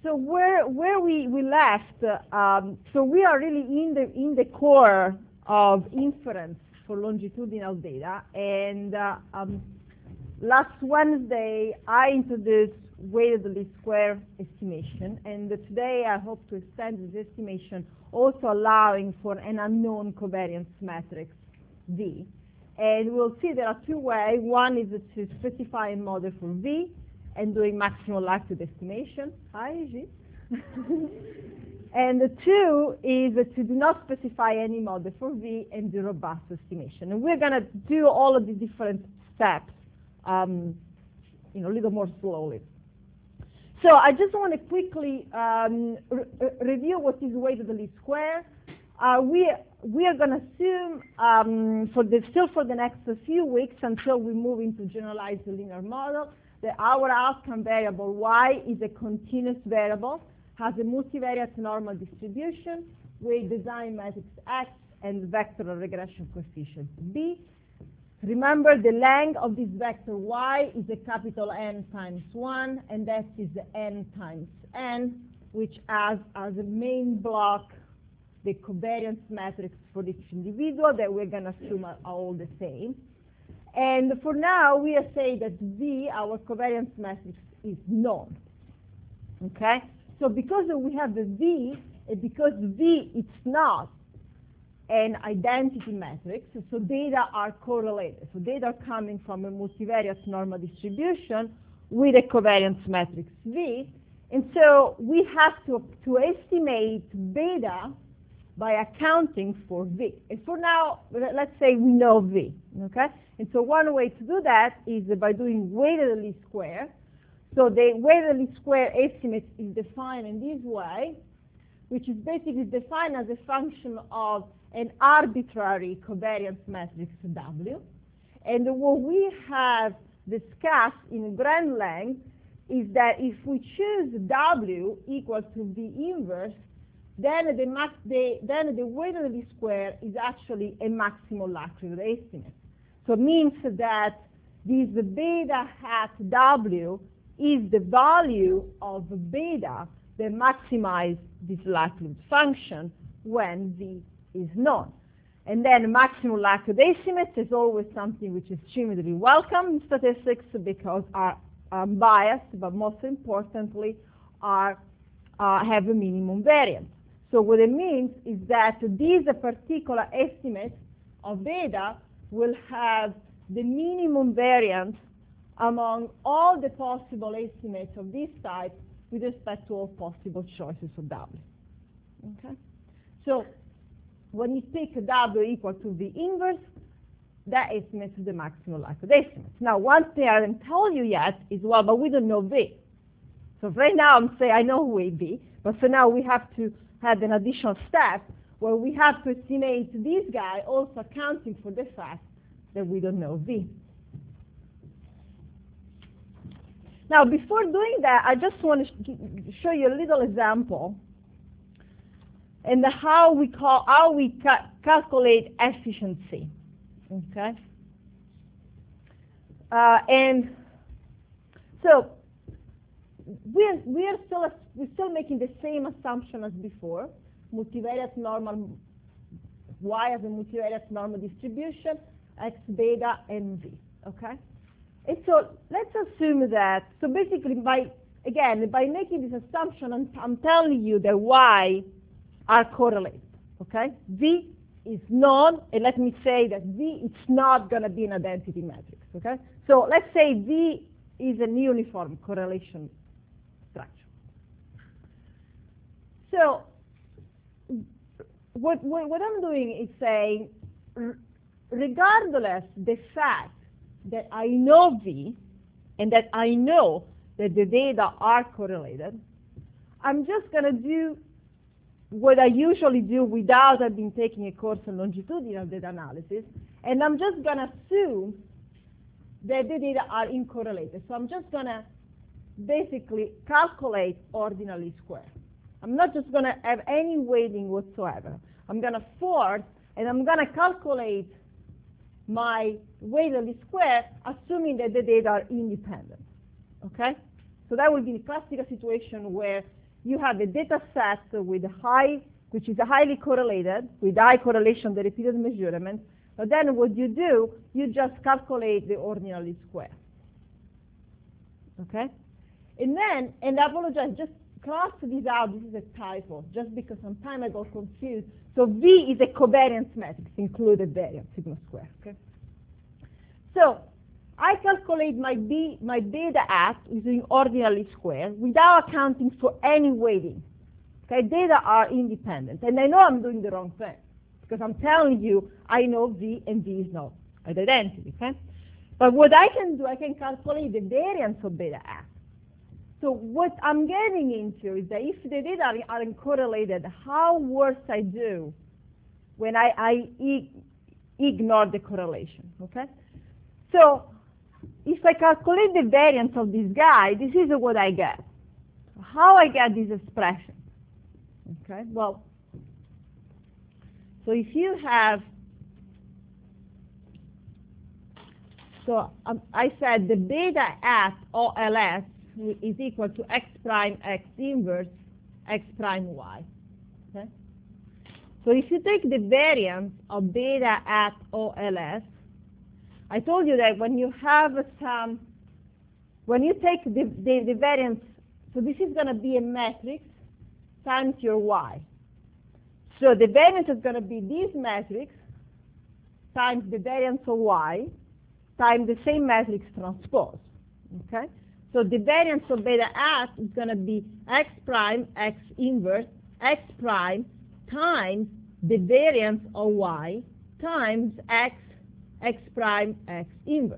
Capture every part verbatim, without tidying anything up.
so where where we we left, uh, um, so we are really in the in the core of inference for longitudinal data. And uh, um, last Wednesday I introduced weighted least square estimation, and uh, today I hope to extend this estimation, also allowing for an unknown covariance matrix V. And we'll see there are two ways. One is to specify a model for V and doing maximal likelihood estimation. Hi, G. And the two is to do not specify any model for V and do robust estimation. And we're going to do all of the different steps, um, you know, a little more slowly. So I just want to quickly um, re review what is weighted least square. Uh, we we are going to assume um, for the still for the next few weeks until we move into generalized linear model that our outcome variable y is a continuous variable, has a multivariate normal distribution with design matrix x and vector regression coefficient b. Remember, the length of this vector y is a capital N times one, and that is the n times n, which has as a main block the covariance matrix for each individual that we're going to assume are all the same. And for now, we say that V, our covariance matrix, is known. Okay? So because we have the V, and because V it's not an identity matrix, so data are correlated. So data are coming from a multivariate normal distribution with a covariance matrix V. And so we have to, to estimate beta by accounting for V. And for now, let's say we know V, okay? And so one way to do that is by doing weighted least square. So the weighted least square estimate is defined in this way, which is basically defined as a function of an arbitrary covariance matrix W. And what we have discussed in grand length is that if we choose W equal to V inverse, then the, max, the, then the weighted least square is actually a maximal likelihood estimate. So it means that this beta hat W is the value of beta that maximizes this likelihood function when V is known. And then maximal likelihood estimate is always something which is extremely welcome in statistics because are unbiased, but most importantly, are, uh, have a minimum variance. So what it means is that this particular estimate of beta will have the minimum variance among all the possible estimates of this type with respect to all possible choices of W. Okay? So when you pick W equal to V inverse, that estimates the maximal likelihood estimate. Now, one thing I didn't tell you yet is, well, but we don't know V. So right now I'm saying I know who V, but for now we have to have an additional step where we have to estimate this guy, also accounting for the fact that we don't know V. Now, before doing that, I just want to show you a little example and how we call how we ca calculate efficiency. Okay, uh, and so we're we're still we're still making the same assumption as before: multivariate normal y as a multivariate normal distribution, x beta and v. Okay. And so let's assume that, so basically by, again, by making this assumption, I'm, I'm telling you that y are correlated, okay? V is known, and let me say that V it's not going to be an identity matrix, okay? So let's say V is an uniform correlation structure. So what, what, what I'm doing is saying, regardless the fact that I know V, and that I know that the data are correlated, I'm just going to do what I usually do without having taken a course in longitudinal data analysis, and I'm just going to assume that the data are uncorrelated. So I'm just going to basically calculate ordinal least square. I'm not just going to have any weighting whatsoever. I'm going to force, and I'm going to calculate my weighted least square, assuming that the data are independent. Okay? So that would be the classical situation where you have a data set with high, which is highly correlated, with high correlation of the repeated measurement. But then what you do, you just calculate the ordinal least square. Okay? And then, and I apologize, just cross this out, this is a typo, just because sometimes I got confused. So V is a covariance matrix, included variance, sigma square, okay? So, I calculate my B, my beta at using ordinal least square without accounting for any weighting. Okay, data are independent, and I know I'm doing the wrong thing, because I'm telling you I know V and V is not an identity, okay? But what I can do, I can calculate the variance of beta at. So what I'm getting into is that if the data are, are uncorrelated, how worse I do when I, I e ignore the correlation, okay? So if I calculate the variance of this guy, this is what I get. How I get this expression? Okay, well, so if you have, so um, I said the beta at O L S is equal to x prime x inverse x prime y. Okay? So if you take the variance of beta at O L S, I told you that when you have some, when you take the, the, the variance, so this is going to be a matrix times your y. So the variance is going to be this matrix times the variance of y times the same matrix transpose. Okay? So the variance of beta at is going to be x prime x inverse x prime times the variance of y times x x prime x inverse.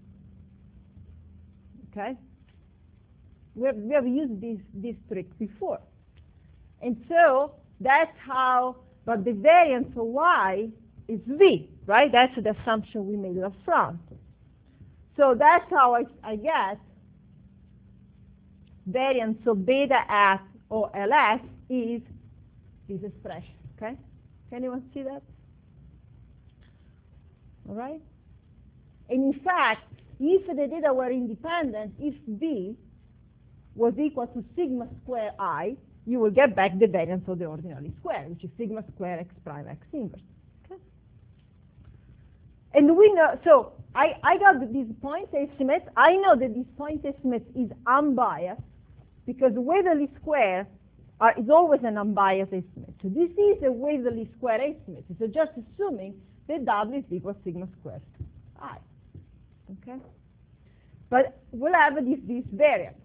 Okay? We have, we have used this, this trick before. And so that's how, but the variance of y is V, right? That's the assumption we made up front. So that's how I, I get variance of beta at O L S is this expression, okay? Can anyone see that? All right? And in fact, if the data were independent, if V was equal to sigma square I, you will get back the variance of the ordinal least square, which is sigma square x prime x inverse. Okay? And we know, so I, I got these point estimates. I know that this point estimate is unbiased because weighted least square are, is always an unbiased estimate. So this is a weighted least square estimate. So just assuming that W is equal to sigma square I. Okay? But we'll have this, this variance.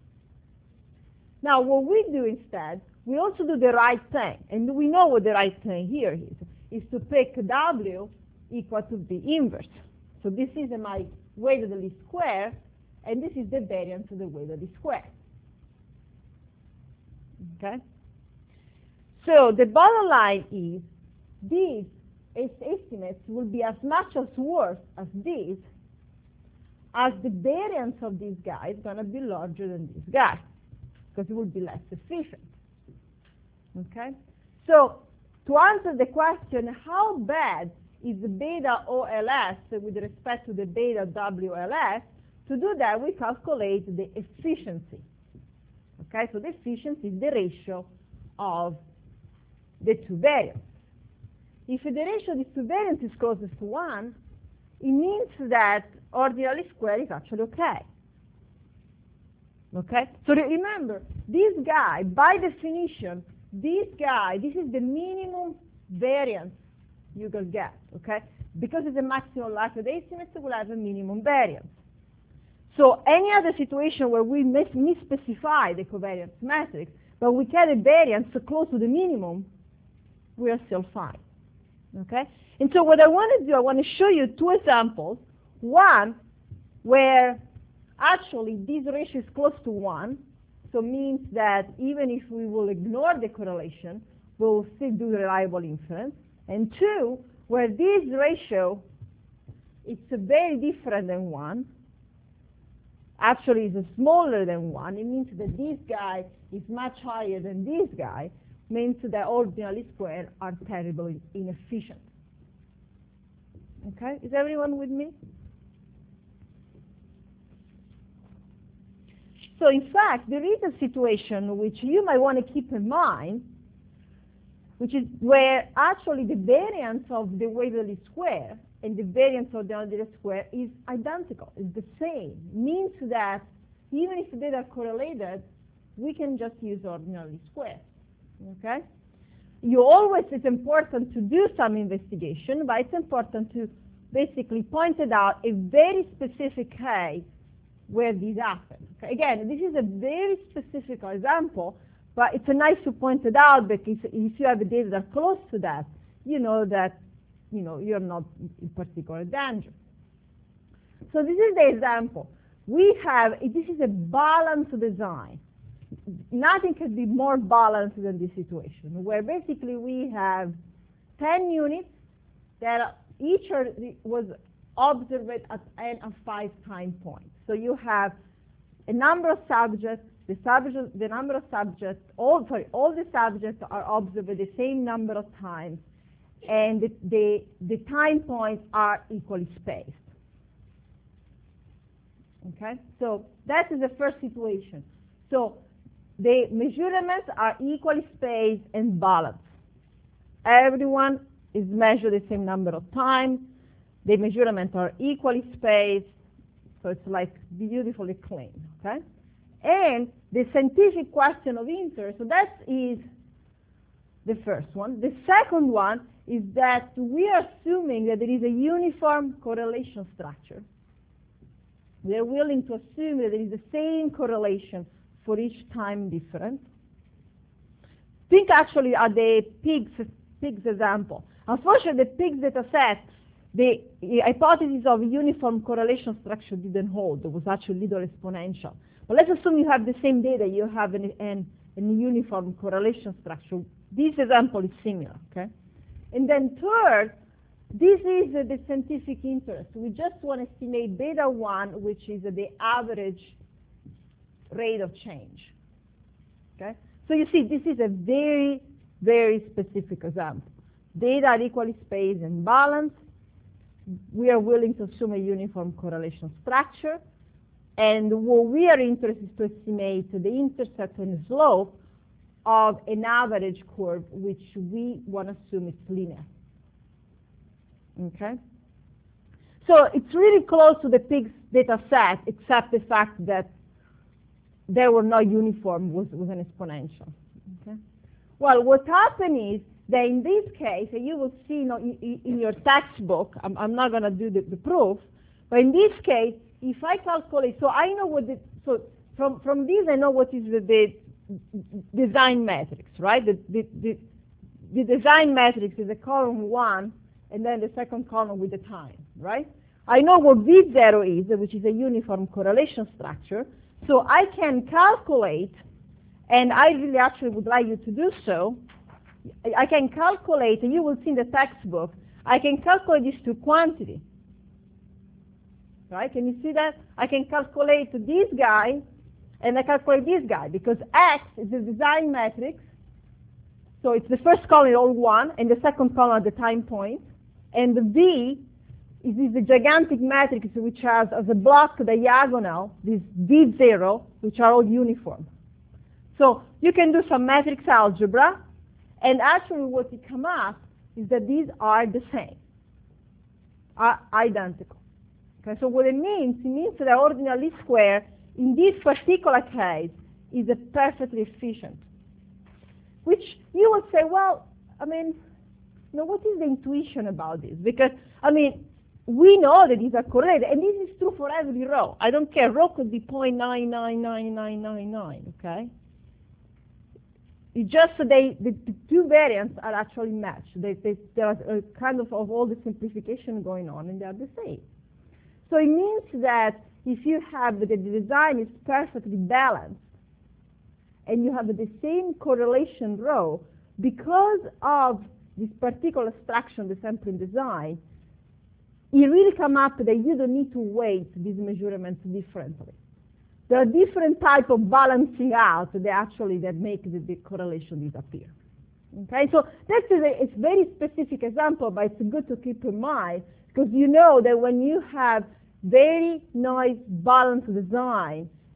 Now, what we do instead, we also do the right thing. And we know what the right thing here is, is to pick W equal to V inverse. So this is my weighted least square, and this is the variance of the weighted least square. Okay? So the bottom line is these estimates will be as much as worse as these, as the variance of this guy is going to be larger than this guy, because it will be less efficient. Okay? So to answer the question, how bad is the beta O L S with respect to the beta W L S, to do that we calculate the efficiency. Okay? So the efficiency is the ratio of the two variants. If the ratio of these two variants is closest to one, it means that ordinal least square is actually okay. Okay? So remember, this guy, by definition, this guy, this is the minimum variance you can get, okay? Because it's a maximum likelihood estimate, it will have a minimum variance. So any other situation where we mis misspecify the covariance matrix, but we get a variance close to the minimum, we are still fine, okay? And so what I want to do, I want to show you two examples. One, where actually this ratio is close to one, so means that even if we will ignore the correlation, we'll still do reliable inference. And two, where this ratio is very different than one, actually is smaller than one, it means that this guy is much higher than this guy, means that ordinal least square are terribly inefficient. Okay, is everyone with me? So in fact, there is a situation which you might want to keep in mind, which is where actually the variance of the Waverly square and the variance of the ordinary square is identical, is the same. Means that even if they are correlated, we can just use ordinary square. Okay? You always, it's important to do some investigation, but it's important to basically point it out a very specific case where this happens. Okay? Again, this is a very specific example, but it's nice to point it out because if you have data that are close to that, you know that you know you're not in particular danger. So this is the example. We have, this is a balanced design. Nothing can be more balanced than this situation, where basically we have ten units that each are, was observed at n of five time points. So you have a number of subjects, the subject, the number of subjects, all sorry, all the subjects are observed the same number of times, and the, the, the time points are equally spaced. Okay, so that is the first situation. So the measurements are equally spaced and balanced. Everyone is measured the same number of times. The measurements are equally spaced, so it's like beautifully clean. Okay, and the scientific question of interest. So that is the first one. The second one is that we are assuming that there is a uniform correlation structure. We are willing to assume that there is the same correlation for each time difference. Think actually at the pigs, pigs example. Unfortunately, the pigs data set, the hypothesis of uniform correlation structure didn't hold. There was actually little exponential. But let's assume you have the same data, you have an, an, an uniform correlation structure. This example is similar, okay? And then third, this is uh, the scientific interest. We just want to estimate beta one, which is uh, the average rate of change. Okay? So you see, this is a very, very specific example. Data are equally spaced and balanced. We are willing to assume a uniform correlation structure. And what we are interested is to estimate the intercept and slope of an average curve, which we want to assume is linear. Okay? So it's really close to the pigs data set, except the fact that they were not uniform, was, was an exponential. Okay? Well, what happened is that in this case, and you will see you know, in, in your textbook, I'm, I'm not going to do the, the proof, but in this case, if I calculate, so I know what the, so from, from this I know what is the, the design matrix, right? The, the, the, the design matrix is a column one, and then the second column with the time, right? I know what V zero is, which is a uniform correlation structure, so I can calculate, and I really actually would like you to do so, I can calculate, and you will see in the textbook, I can calculate these two quantities, right? Can you see that? I can calculate this guy, and I calculate this guy, because X is the design matrix, so it's the first column all one, and the second column at the time point, and the V is this gigantic matrix which has as a block diagonal, this V zero, which are all uniform. So you can do some matrix algebra, and actually what you come up is that these are the same, are identical. Okay, so what it means, it means that the ordinary least square in this particular case is a perfectly efficient. Which you would say, well, I mean, you know, what is the intuition about this? Because, I mean, we know that these are correlated, and this is true for every row. I don't care, row could be zero point nine nine nine nine nine nine, okay? It's just they, the, the two variants are actually matched. They, they, there are a kind of, of all the simplification going on, and they are the same. So it means that if you have the, the design is perfectly balanced, and you have the same correlation row, because of this particular structure, the sampling design, it really come up that you don't need to weight these measurements differently. There are different types of balancing out that actually that make the, the correlation disappear. Okay, so that's a, it's a very specific example, but it's good to keep in mind because you know that when you have very nice balanced design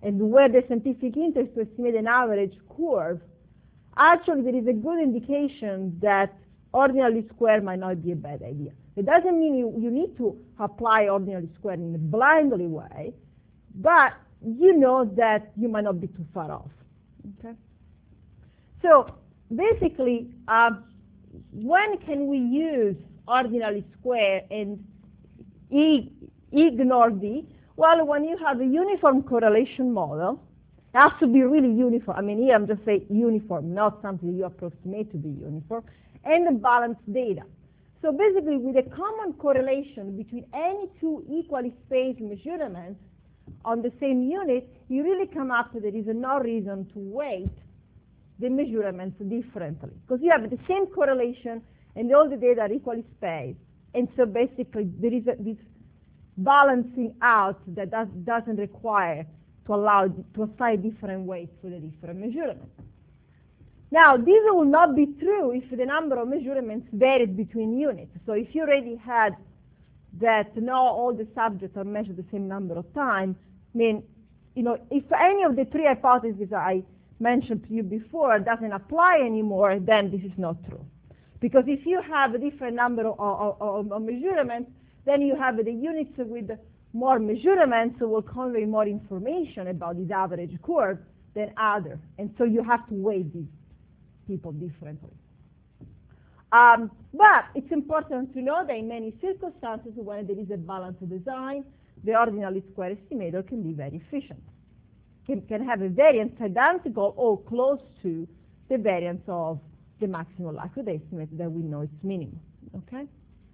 and where the scientific interest to estimate an average curve, actually there is a good indication that ordinal square might not be a bad idea. It doesn't mean you, you need to apply ordinal square in a blindly way, but you know that you might not be too far off. Okay? So basically, uh, when can we use ordinal square and e ignore D? Well, when you have a uniform correlation model, it has to be really uniform. I mean, here I'm just saying uniform, not something you approximate to be uniform, and the balanced data. So basically, with a common correlation between any two equally spaced measurements on the same unit, you really come up with there is no reason to weight the measurements differently. Because you have the same correlation and all the data are equally spaced. And so basically, there is a, this balancing out that does, doesn't require to allow to assign different weights for the different measurements. Now, this will not be true if the number of measurements varied between units. So if you already had that now all the subjects are measured the same number of times, I mean, you know, if any of the three hypotheses I mentioned to you before doesn't apply anymore, then this is not true. Because if you have a different number of, of, of, of measurements, then you have the units with more measurements will convey more information about this average curve than other. And so you have to weigh these people differently. Um, but it's important to know that in many circumstances, when there is a balanced design, the ordinal square estimator can be very efficient. It can have a variance identical or close to the variance of the maximum likelihood estimate that we know is minimum. Okay?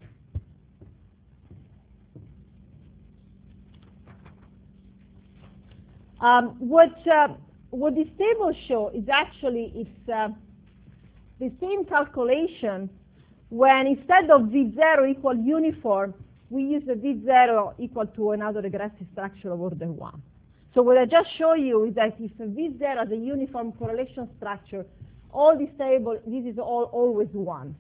Um, what uh, what this table shows is actually it's uh, the same calculation when instead of V zero equal uniform, we use a V zero equal to another regressive structure of order one. So what I just show you is that if a V zero has a uniform correlation structure, all this table, this is all always one.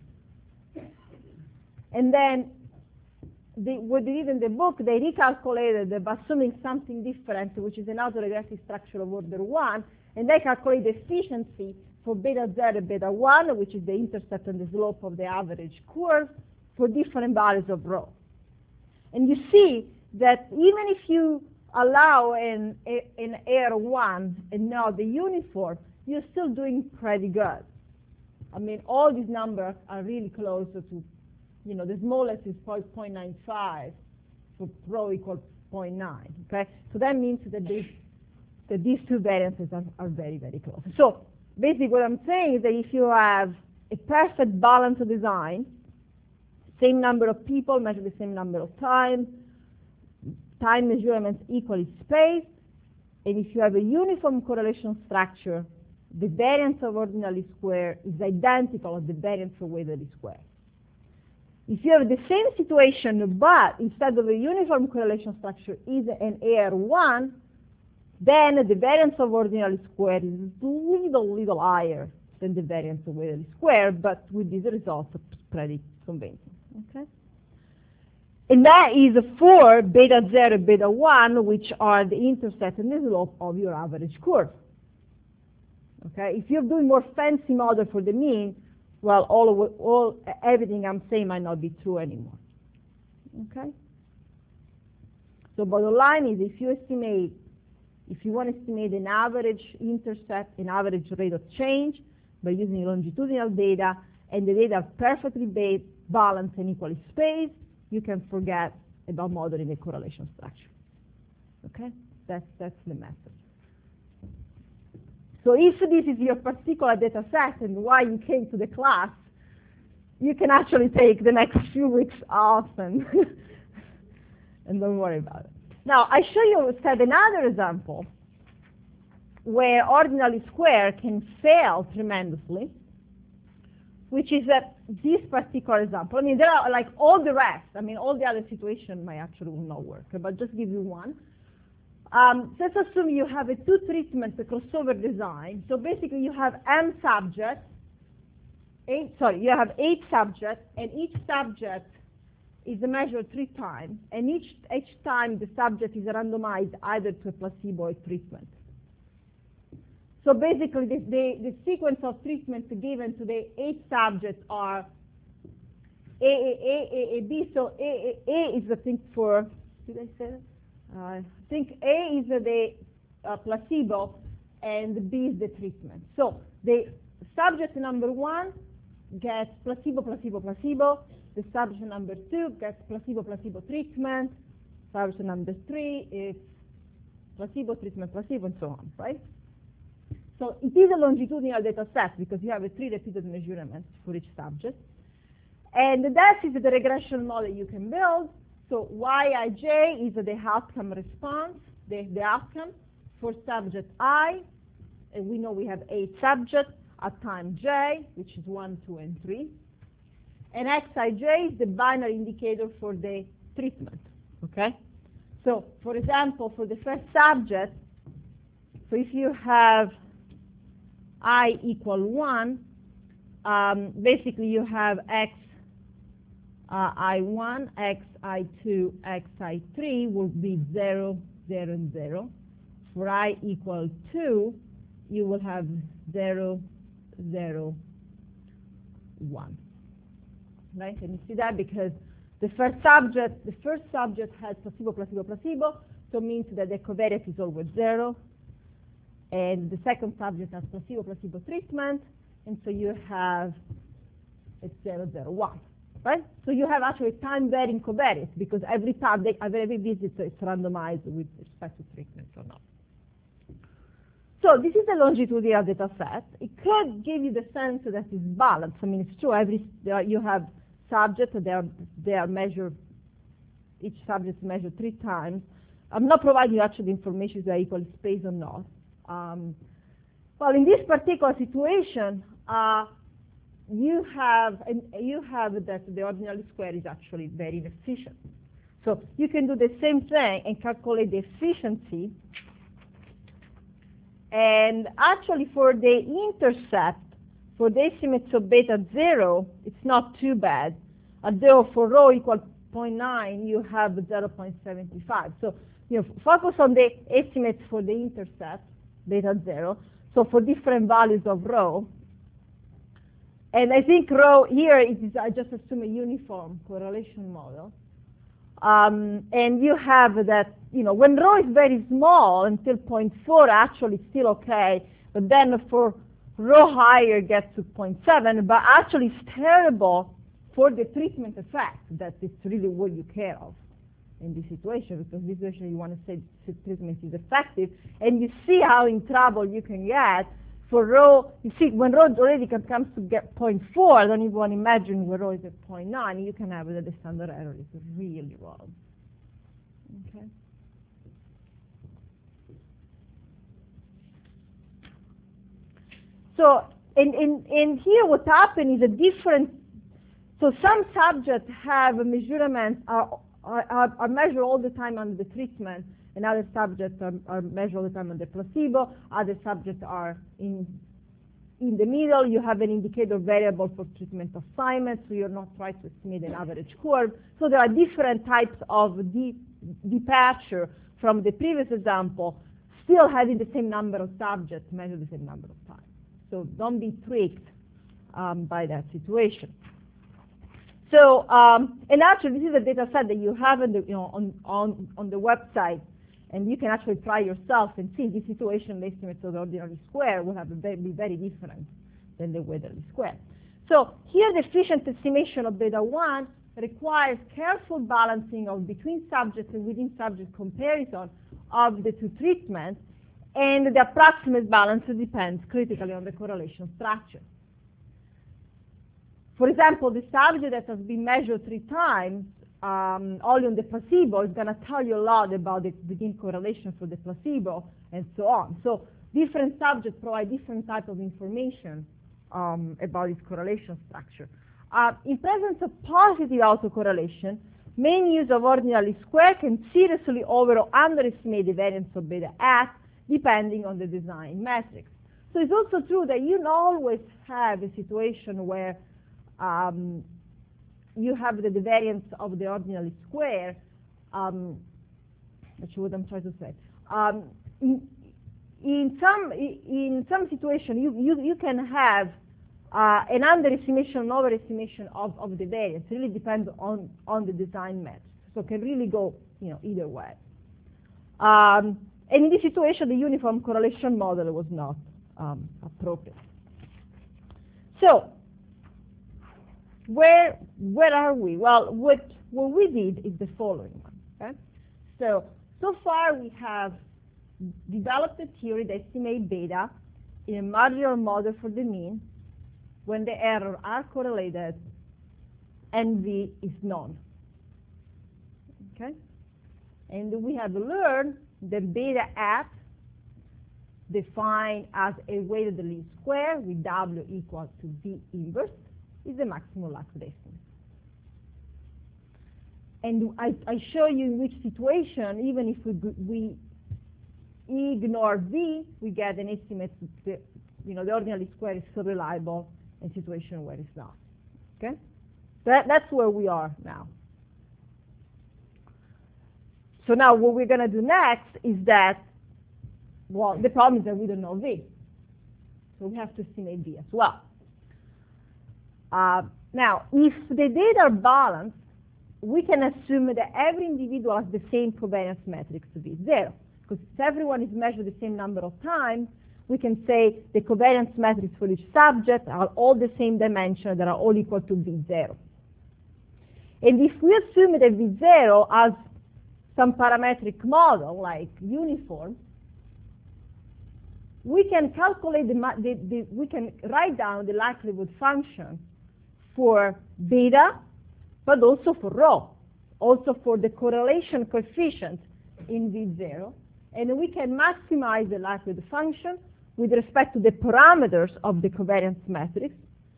And then the, what they did in the book, they recalculated by assuming something different, which is another regressive structure of order one, and they calculate the efficiency for beta zero, beta one, which is the intercept and the slope of the average curve, for different values of rho. And you see that even if you allow an, an error one and not the uniform, you're still doing pretty good. I mean, all these numbers are really close to, you know, the smallest is zero point nine five for rho equals zero point nine, okay? So that means that, this, that these two variances are, are very, very close. So basically what I'm saying is that if you have a perfect balanced design, same number of people measure the same number of times, time measurements equally spaced, and if you have a uniform correlation structure, the variance of ordinal square is identical to the variance of weighted square. If you have the same situation, but instead of a uniform correlation structure is an error one, then the variance of ordinal square is little, little higher than the variance of weighted square, but with these results, it's pretty convincing. Okay? And that is for beta zero, beta one, which are the intercept and the slope of your average curve. Okay? If you're doing more fancy model for the mean, well, all, of, all everything I'm saying might not be true anymore. Okay? So bottom line is if you estimate, if you want to estimate an average intercept, an average rate of change by using longitudinal data, and the data are perfectly ba balanced and equally spaced, you can forget about modeling a correlation structure. Okay? That's, that's the method. So if this is your particular data set and why you came to the class, you can actually take the next few weeks off and, and don't worry about it. Now, I show you instead another example where ordinal square can fail tremendously, which is that this particular example. I mean, there are like all the rest. I mean, all the other situations might actually will not work, but just give you one. Um, let's assume you have a two treatment crossover design. So basically you have m subjects, eight, sorry, you have eight subjects, and each subject is measured three times, and each, each time the subject is randomized either to a placebo or treatment. So basically, the, the, the sequence of treatments given to the eight subjects are A, A, A, A, A, B. So A, A, A is the thing for, did I say that? Uh, I think A is the uh, placebo, and B is the treatment. So the subject number one gets placebo, placebo, placebo. The subject number two gets placebo, placebo treatment. Subject number three is placebo, treatment, placebo, and so on, right? So it is a longitudinal data set because you have a three repeated measurements for each subject. And that is the regression model you can build. So Y I J is the outcome response, the, the outcome for subject I. And we know we have eight subjects at time J, which is one, two, and three. And X I J is the binary indicator for the treatment, okay? So, for example, for the first subject, so if you have I equal one, um, basically you have X uh, I one, X I two, X I three will be zero, zero, and zero. For I equal two, you will have zero, zero, one. Right? Can you see that? Because the first subject, the first subject has placebo, placebo, placebo, so it means that the covariance is always zero. And the second subject has placebo, placebo treatment, and so you have it's zero, zero, one. Right? So you have actually time varying covariance because every time, they, every visit, it's randomized with respect to treatment or not. So this is a longitudinal data set. It could give you the sense that it's balanced. I mean, it's true. Every there, you have subjects. They are they are measured. Each subject is measured three times. I'm not providing you actually information if they are equally spaced or not. Um, well, in this particular situation, uh, you have and you have that the ordinary square is actually very inefficient. So you can do the same thing and calculate the efficiency. And actually, for the intercept, for the estimates of beta zero, it's not too bad. Although for rho equal zero point nine, you have zero point seven five. So you know, focus on the estimates for the intercept, beta zero. So for different values of rho. And I think rho here is, I just assume a uniform correlation model. Um, and you have that, you know, when rho is very small until zero point four, actually it's still okay. But then for rho higher gets to zero point seven, but actually it's terrible for the treatment effect, that it's really what you care of in this situation, because this situation you want to say the treatment is effective. And you see how in trouble you can get for rho. You see, when rho already comes to get zero point four, I don't even want to imagine where rho is at zero point nine, you can have that the standard error is really wrong. Okay. So in, in, in here what happened is a different, so some subjects have measurements are, are, are measured all the time on the treatment, and other subjects are, are measured all the time on the placebo. Other subjects are in in the middle. You have an indicator variable for treatment assignment, so you're not trying to estimate an average curve. So there are different types of de departure from the previous example, still having the same number of subjects measured the same number of times. So don't be tricked um, by that situation. So, um, and actually, this is a data set that you have in the, you know, on, on, on the website, and you can actually try yourself and see the situation, the estimates of the ordinary square will have a very, be very different than the Wetherly square. So here, the efficient estimation of beta one requires careful balancing of between subjects and within subject comparison of the two treatments, and the approximate balance depends critically on the correlation structure. For example, the subject that has been measured three times, um, only on the placebo, is going to tell you a lot about the begin correlation for the placebo, and so on. So different subjects provide different type of information um, about this correlation structure. Uh, in presence of positive autocorrelation, main use of ordinary square can seriously over or underestimate the variance of beta at, depending on the design metrics. So it's also true that you always have a situation where Um, you have the, the variance of the ordinary square, um, that's what I'm trying to say. Um, in, in some in some situation you you, you can have uh, an underestimation and overestimation of, of the variance. It really depends on on the design method. So it can really go, you know, either way. Um, and in this situation, the uniform correlation model was not um, appropriate. So where where are we? Well, what what we did is the following. Okay? So so far we have developed a theory that estimates beta in a marginal model for the mean when the errors are correlated and V is known. Okay? And we have learned that beta at, defined as a weighted least square with W equal to V inverse, is the maximum likelihood estimate. And I, I show you in which situation, even if we, we ignore V, we get an estimate that, you know, the ordinary square is so reliable in situation where it's not. Okay? So that, that's where we are now. So now what we're going to do next is that, well, the problem is that we don't know V. So we have to estimate V as well. Uh, now, if the data are balanced, we can assume that every individual has the same covariance matrix to V zero. Because if everyone is measured the same number of times, we can say the covariance matrix for each subject are all the same dimension that are all equal to V zero. And if we assume that V zero has some parametric model like uniform, we can calculate the, the, the we can write down the likelihood function for beta, but also for rho, also for the correlation coefficient in V zero, and we can maximize the likelihood function with respect to the parameters of the covariance matrix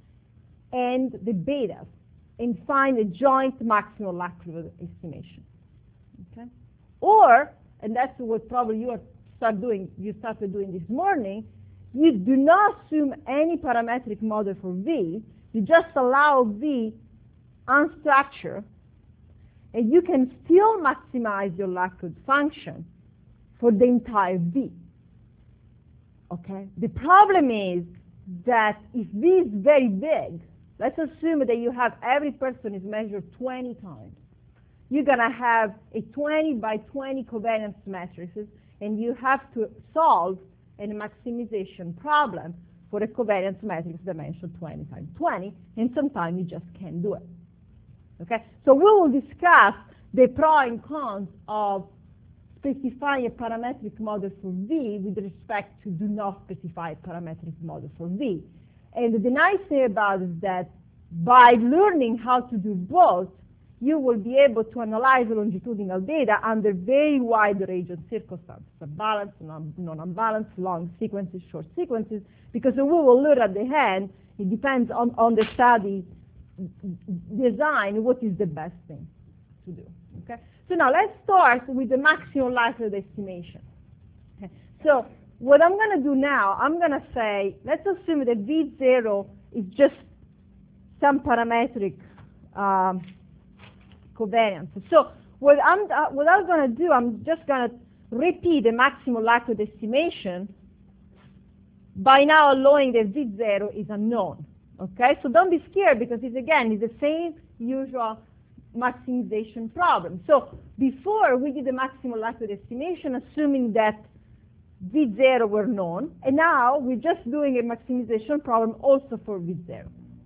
and the betas, and find a joint maximum likelihood estimation. Okay? Or, and that's what probably you are start doing, you started doing this morning, you do not assume any parametric model for V, you just allow V unstructured, and you can still maximize your likelihood function for the entire V. Okay? The problem is that if V is very big, let's assume that you have every person is measured twenty times. You're going to have a twenty by twenty covariance matrices, and you have to solve a maximization problem for a covariance matrix dimension twenty times twenty, and sometimes you just can't do it. Okay? So we will discuss the pros and cons of specifying a parametric model for V with respect to do not specify a parametric model for V. And the nice thing about it is that by learning how to do both, you will be able to analyze longitudinal data under very wide range of circumstances, balanced, non-unbalanced, long sequences, short sequences, because we will learn at the end, it depends on, on the study design, what is the best thing to do. Okay? So now let's start with the maximum likelihood estimation. Okay? So what I'm going to do now, I'm going to say, let's assume that V zero is just some parametric um, covariance. So what I'm, uh, what I'm going to do, I'm just going to repeat the maximum likelihood estimation by now allowing that V zero is unknown. Okay, so don't be scared, because it's, again, it's the same usual maximization problem. So before we did the maximum likelihood estimation assuming that V zero were known, and now we're just doing a maximization problem also for V zero.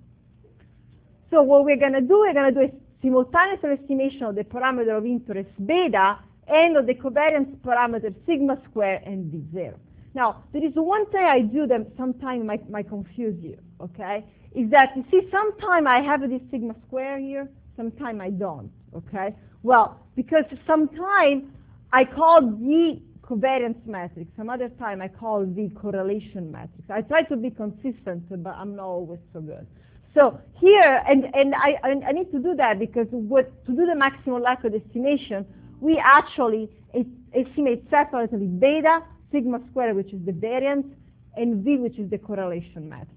So what we're going to do, we're going to do a simultaneous estimation of the parameter of interest beta and of the covariance parameter sigma square and V zero. Now, there is one thing I do that sometimes might, might confuse you, okay? Is that, you see, sometimes I have this sigma square here, sometimes I don't, okay? Well, because sometimes I call V covariance matrix, some other time I call V correlation matrix. I try to be consistent, but I'm not always so good. So here, and, and I, I need to do that because what, to do the maximum likelihood estimation, we actually estimate separately beta, sigma square, which is the variance, and V, which is the correlation matrix.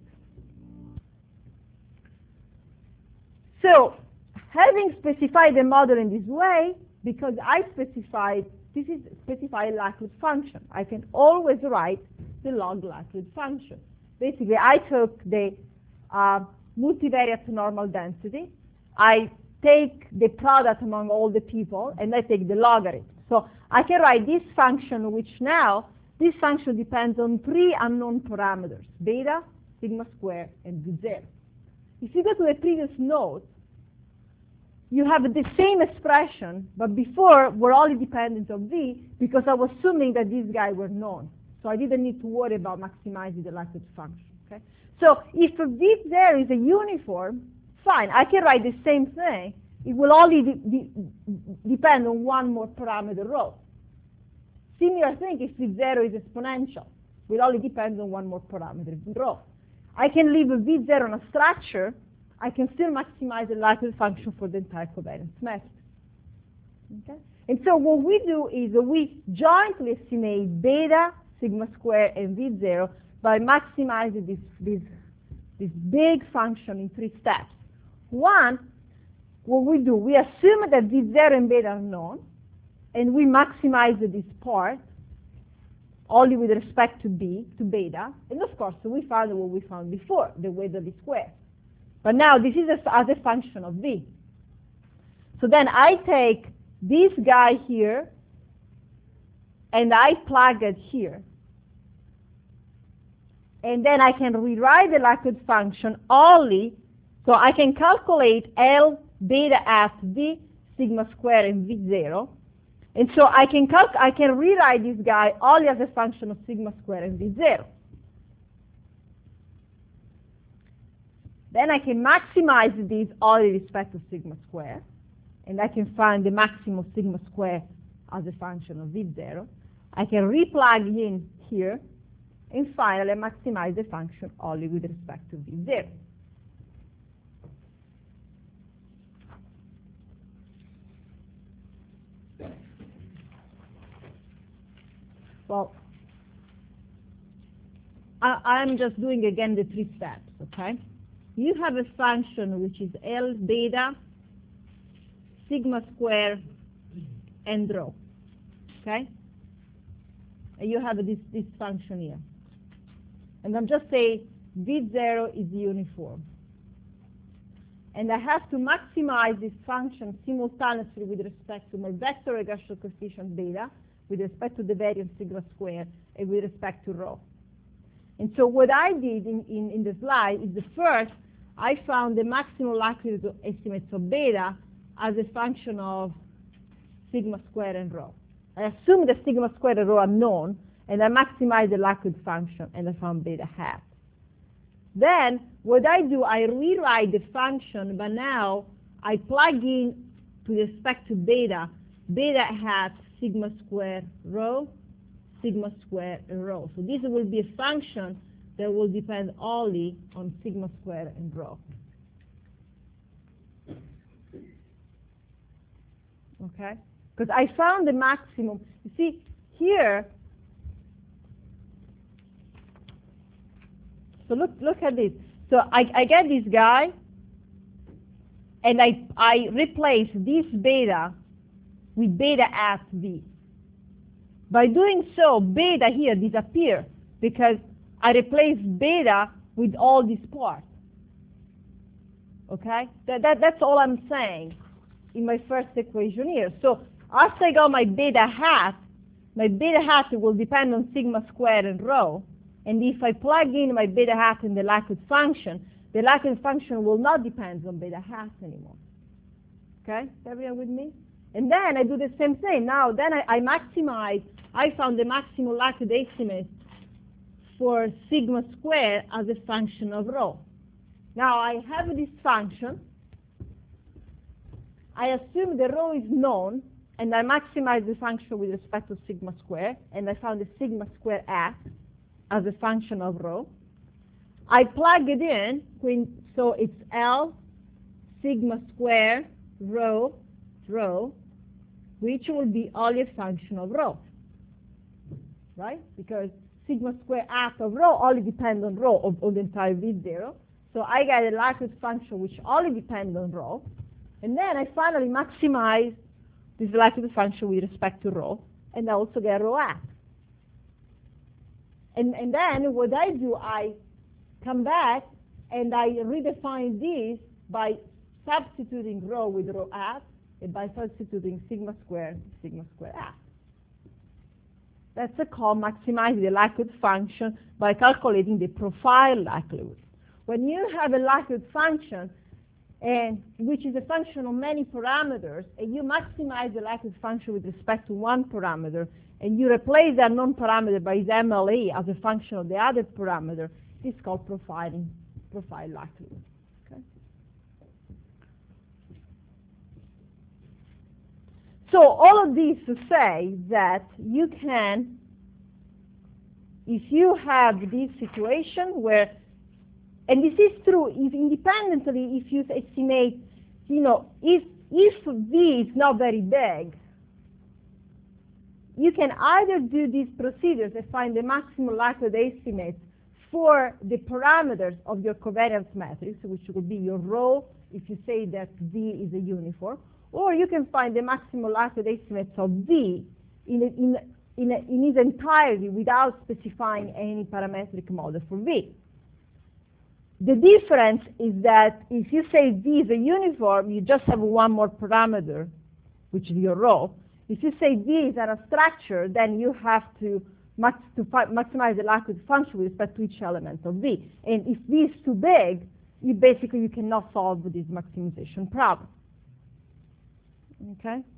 So having specified the model in this way, because I specified this is specify a likelihood function. I can always write the log likelihood function. Basically, I took the uh, multivariate normal density, I take the product among all the people, and I take the logarithm. So I can write this function, which now, this function depends on three unknown parameters, beta, sigma square, and v zero. If you go to the previous note, you have the same expression, but before we're only dependent on v because I was assuming that these guys were known. So I didn't need to worry about maximizing the likelihood function. Okay? So if v zero is a uniform, fine, I can write the same thing. It will only de de depend on one more parameter row. Similar thing if v zero is exponential. It will only depend on one more parameter row. I can leave a v zero on a structure. I can still maximize the likelihood function for the entire covariance matrix. Okay? And so what we do is we jointly estimate beta, sigma square, and v zero by maximizing this, this, this big function in three steps. One, what we do, we assume that v zero and beta are known, and we maximize this part only with respect to b, to beta, and of course we found what we found before, the weight of the square. But now this is a, as a function of v. So then I take this guy here, and I plug it here. And then I can rewrite the likelihood function only, so I can calculate L beta at v, sigma square, and v zero. And so I can, calc I can rewrite this guy only as a function of sigma square and v zero. Then I can maximize this only with respect to sigma square, and I can find the maximum sigma square as a function of v zero. I can replug in here, and finally maximize the function only with respect to v zero. Well, I, I'm just doing again the three steps, okay? You have a function which is L beta, sigma square, and rho, okay? And you have this, this function here. And I'm just saying v zero is uniform. And I have to maximize this function simultaneously with respect to my vector regression coefficient beta, with respect to the variance sigma square, and with respect to rho. And so what I did in, in, in the slide is the first, I found the maximum likelihood estimates of beta as a function of sigma square and rho. I assumed that sigma square and rho are known, and I maximized the likelihood function, and I found beta hat. Then, what I do, I rewrite the function, but now I plug in, to respect to beta, beta hat sigma square rho, sigma square and rho. So this will be a function that will depend only on sigma square and rho. Okay? Because I found the maximum. You see, here, so look, look at this. So I, I get this guy, and I, I replace this beta with beta at v. By doing so, beta here disappears because I replace beta with all these parts. Okay? That, that, that's all I'm saying in my first equation here. So after I got my beta hat, my beta hat will depend on sigma squared and rho. And if I plug in my beta hat in the likelihood function, the likelihood function will not depend on beta hat anymore. Okay? Is everyone with me? And then I do the same thing. Now, then I, I maximize, I found the maximum likelihood estimate for sigma squared as a function of rho. Now I have this function. I assume the rho is known, and I maximize the function with respect to sigma squared, and I found the sigma squared at as a function of rho. I plug it in, so it's L sigma squared rho rho, which will be only a function of rho, right? Because sigma square at of rho only depends on rho of, of the entire v zero. So I get a likelihood function which only depends on rho, and then I finally maximize this likelihood function with respect to rho, and I also get rho hat. And, and then what I do, I come back and I redefine this by substituting rho with rho hat and by substituting sigma squared, sigma squared hat. That's a call maximizing the likelihood function by calculating the profile likelihood. When you have a likelihood function, and which is a function of many parameters, and you maximize the likelihood function with respect to one parameter, and you replace that known parameter by its M L E as a function of the other parameter, it's called profiling, profile likelihood. Okay? So all of this to say that you can, if you have this situation where, and this is true if independently if you estimate, you know, if, if V is not very big, you can either do these procedures and find the maximum likelihood estimate for the parameters of your covariance matrix, which would be your rho, if you say that V is a uniform, or you can find the maximum likelihood estimates of V in, in, in, in its entirety without specifying any parametric model for V. The difference is that if you say V is a uniform, you just have one more parameter, which is your rho. If you say V is a structure, then you have to, max, to maximize the likelihood function with respect to each element of V. And if V is too big, you basically you cannot solve this maximization problem. Okay?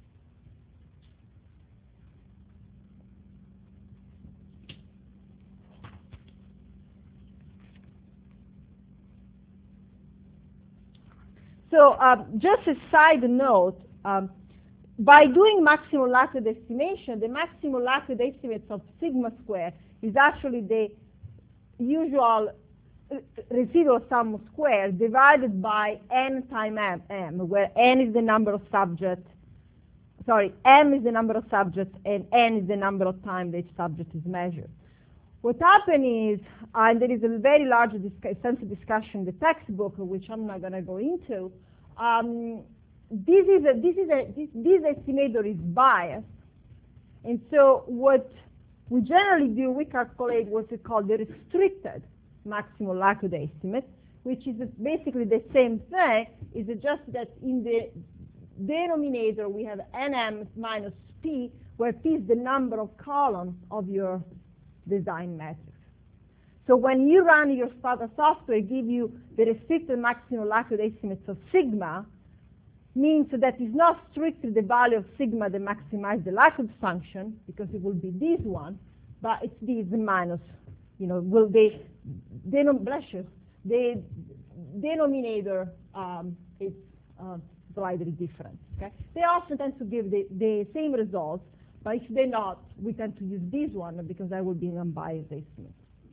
So um, just a side note, um, by doing maximum likelihood estimation, the maximum likelihood estimates of sigma square is actually the usual residual sum square divided by n times m, m, where n is the number of subjects, sorry, m is the number of subjects and n is the number of times each subject is measured. What happened is, uh, and there is a very large, extensive discussion in the textbook, which I'm not going to go into. Um, this is a, this is a, this, this estimator is biased, and so what we generally do, we calculate what we call the restricted maximum likelihood estimate, which is basically the same thing. Is just that in the denominator we have nm minus p, where p is the number of columns of your design matrix. So when you run your Stata software, give you the restricted maximum likelihood estimates of sigma, means that it's not strictly the value of sigma that maximizes the likelihood function, because it will be this one, but it's this minus, you know, will they, denom bless you, the denominator um, is uh, slightly different. Okay? They often tend to give the, the same results, but if they're not, we tend to use this one because that will be an unbiased estimate.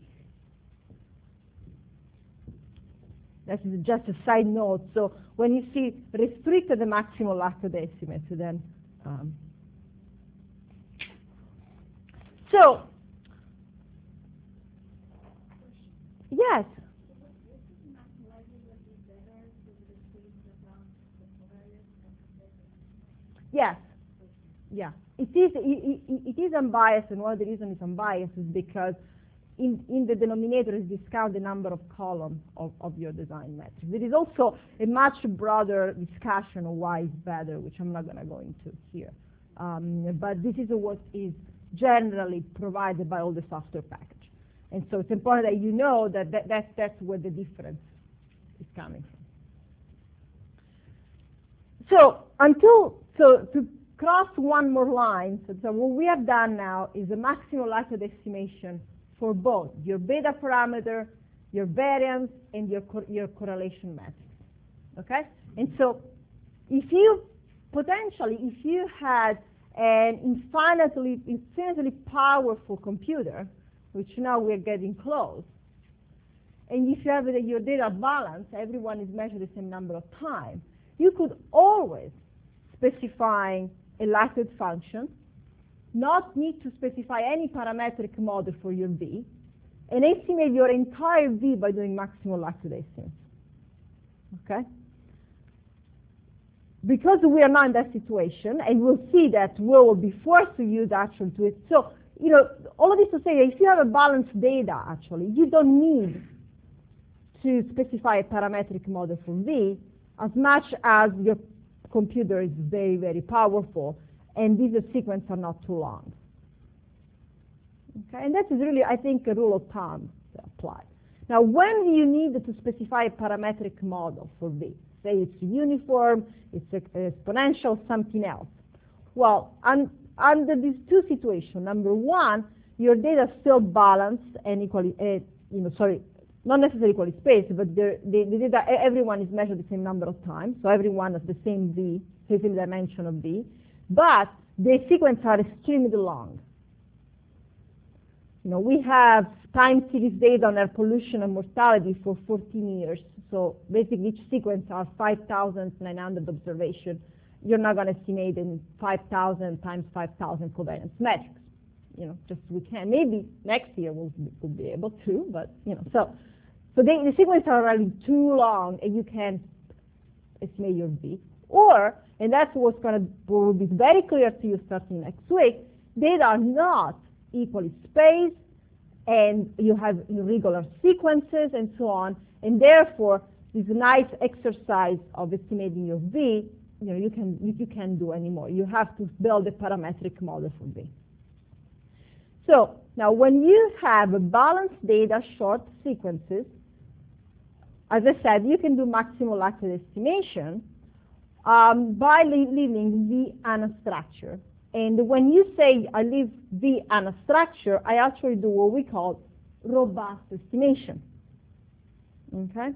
That is just a side note. So when you see restricted the maximum likelihood estimate, then um, so yes. Yes. Yeah. It is. It, it, it is unbiased, and one of the reasons it's unbiased is because in, in the denominator is discount the number of columns of, of your design matrix. There is also a much broader discussion of why it's better, which I'm not going to go into here. Um, but this is what is generally provided by all the software package. And so it's important that you know that, that, that that's where the difference is coming from. So until, so to cross one more line, so, so what we have done now is a maximum likelihood estimation for both your beta parameter, your variance, and your, co your correlation matrix. Okay? And so if you, potentially, if you had an infinitely, infinitely powerful computer, which now we're getting close, and if you have the, your data balanced, everyone is measured the same number of times, you could always specify a likelihood function, not need to specify any parametric model for your V, and estimate your entire V by doing maximal likelihood estimates. Okay? because we are not in that situation, and we'll see that we will be forced to use actual to it. So, you know, all of this to say, if you have a balanced data, actually, you don't need to specify a parametric model for V as much as your computer is very, very powerful, and these sequences are not too long. Okay, and that is really, I think, a rule of thumb to apply. Now, when do you need to specify a parametric model for V? Say it's uniform, it's exponential, something else. Well, un under these two situations, number one, your data is still balanced and equally, uh, you know, sorry, not necessarily equally spaced, but the, the, the data, everyone is measured the same number of times, so everyone has the same V, the same dimension of V, but the sequences are extremely long. You know, we have time series data on air pollution and mortality for fourteen years. So basically each sequence has five thousand nine hundred observations. You're not going to estimate in five thousand times five thousand covariance metrics. You know, just we can. Maybe next year we'll, we'll be able to, but, you know, so so they, the sequences are really too long and you can estimate your V. Or, and that's what's going to will be very clear to you starting next week, data are not equally spaced, and you have irregular sequences and so on, and therefore this nice exercise of estimating your V, you know, you can you, you can't do anymore. You have to build a parametric model for V. So now when you have a balanced data, short sequences, as I said, you can do maximal likelihood estimation um, by leaving V unstructured. And when you say I leave V unstructured, I actually do what we call robust estimation. Okay?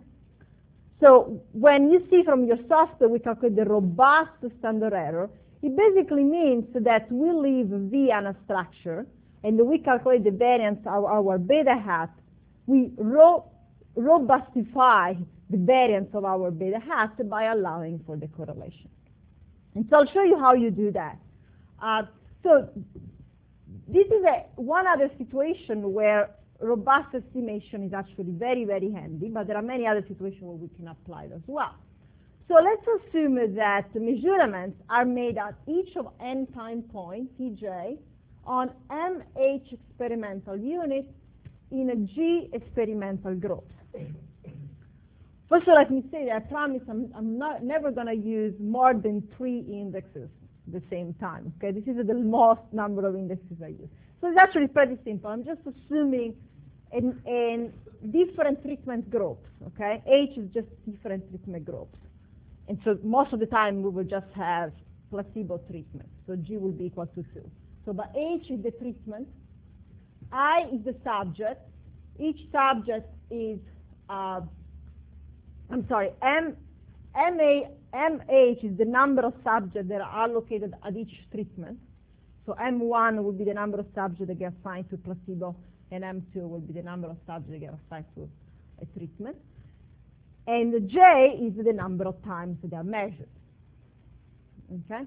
So when you see from your software we calculate the robust standard error, it basically means that we leave V unstructured and we calculate the variance of our beta hat. We ro robustify the variance of our beta hat by allowing for the correlation. And so I'll show you how you do that. Uh, so this is a, one other situation where robust estimation is actually very, very handy, but there are many other situations where we can apply it as well. So let's assume that the measurements are made at each of n time points, T J, on M H experimental units in a G experimental groups. First of all, let me say that I promise I'm, I'm not, never going to use more than three indexes at the same time. Okay, this is the most number of indexes I use. So it's actually pretty simple. I'm just assuming in, in different treatment groups. Okay, H is just different treatment groups, and so most of the time we will just have placebo treatment. So G will be equal to two. So, but H is the treatment, I is the subject. Each subject is uh, I'm sorry, M, MA, M H is the number of subjects that are allocated at each treatment. So M one will be the number of subjects that get assigned to placebo, and M two will be the number of subjects that get assigned to a treatment. And J is the number of times that they are measured. Okay?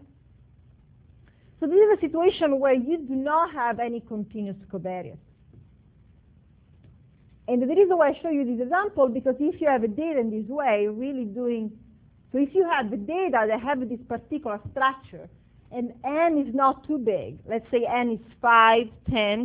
So this is a situation where you do not have any continuous covariance. And the reason why I show you this example, because if you have a data in this way, really doing, so if you have the data that have this particular structure, and N is not too big, let's say N is five, ten,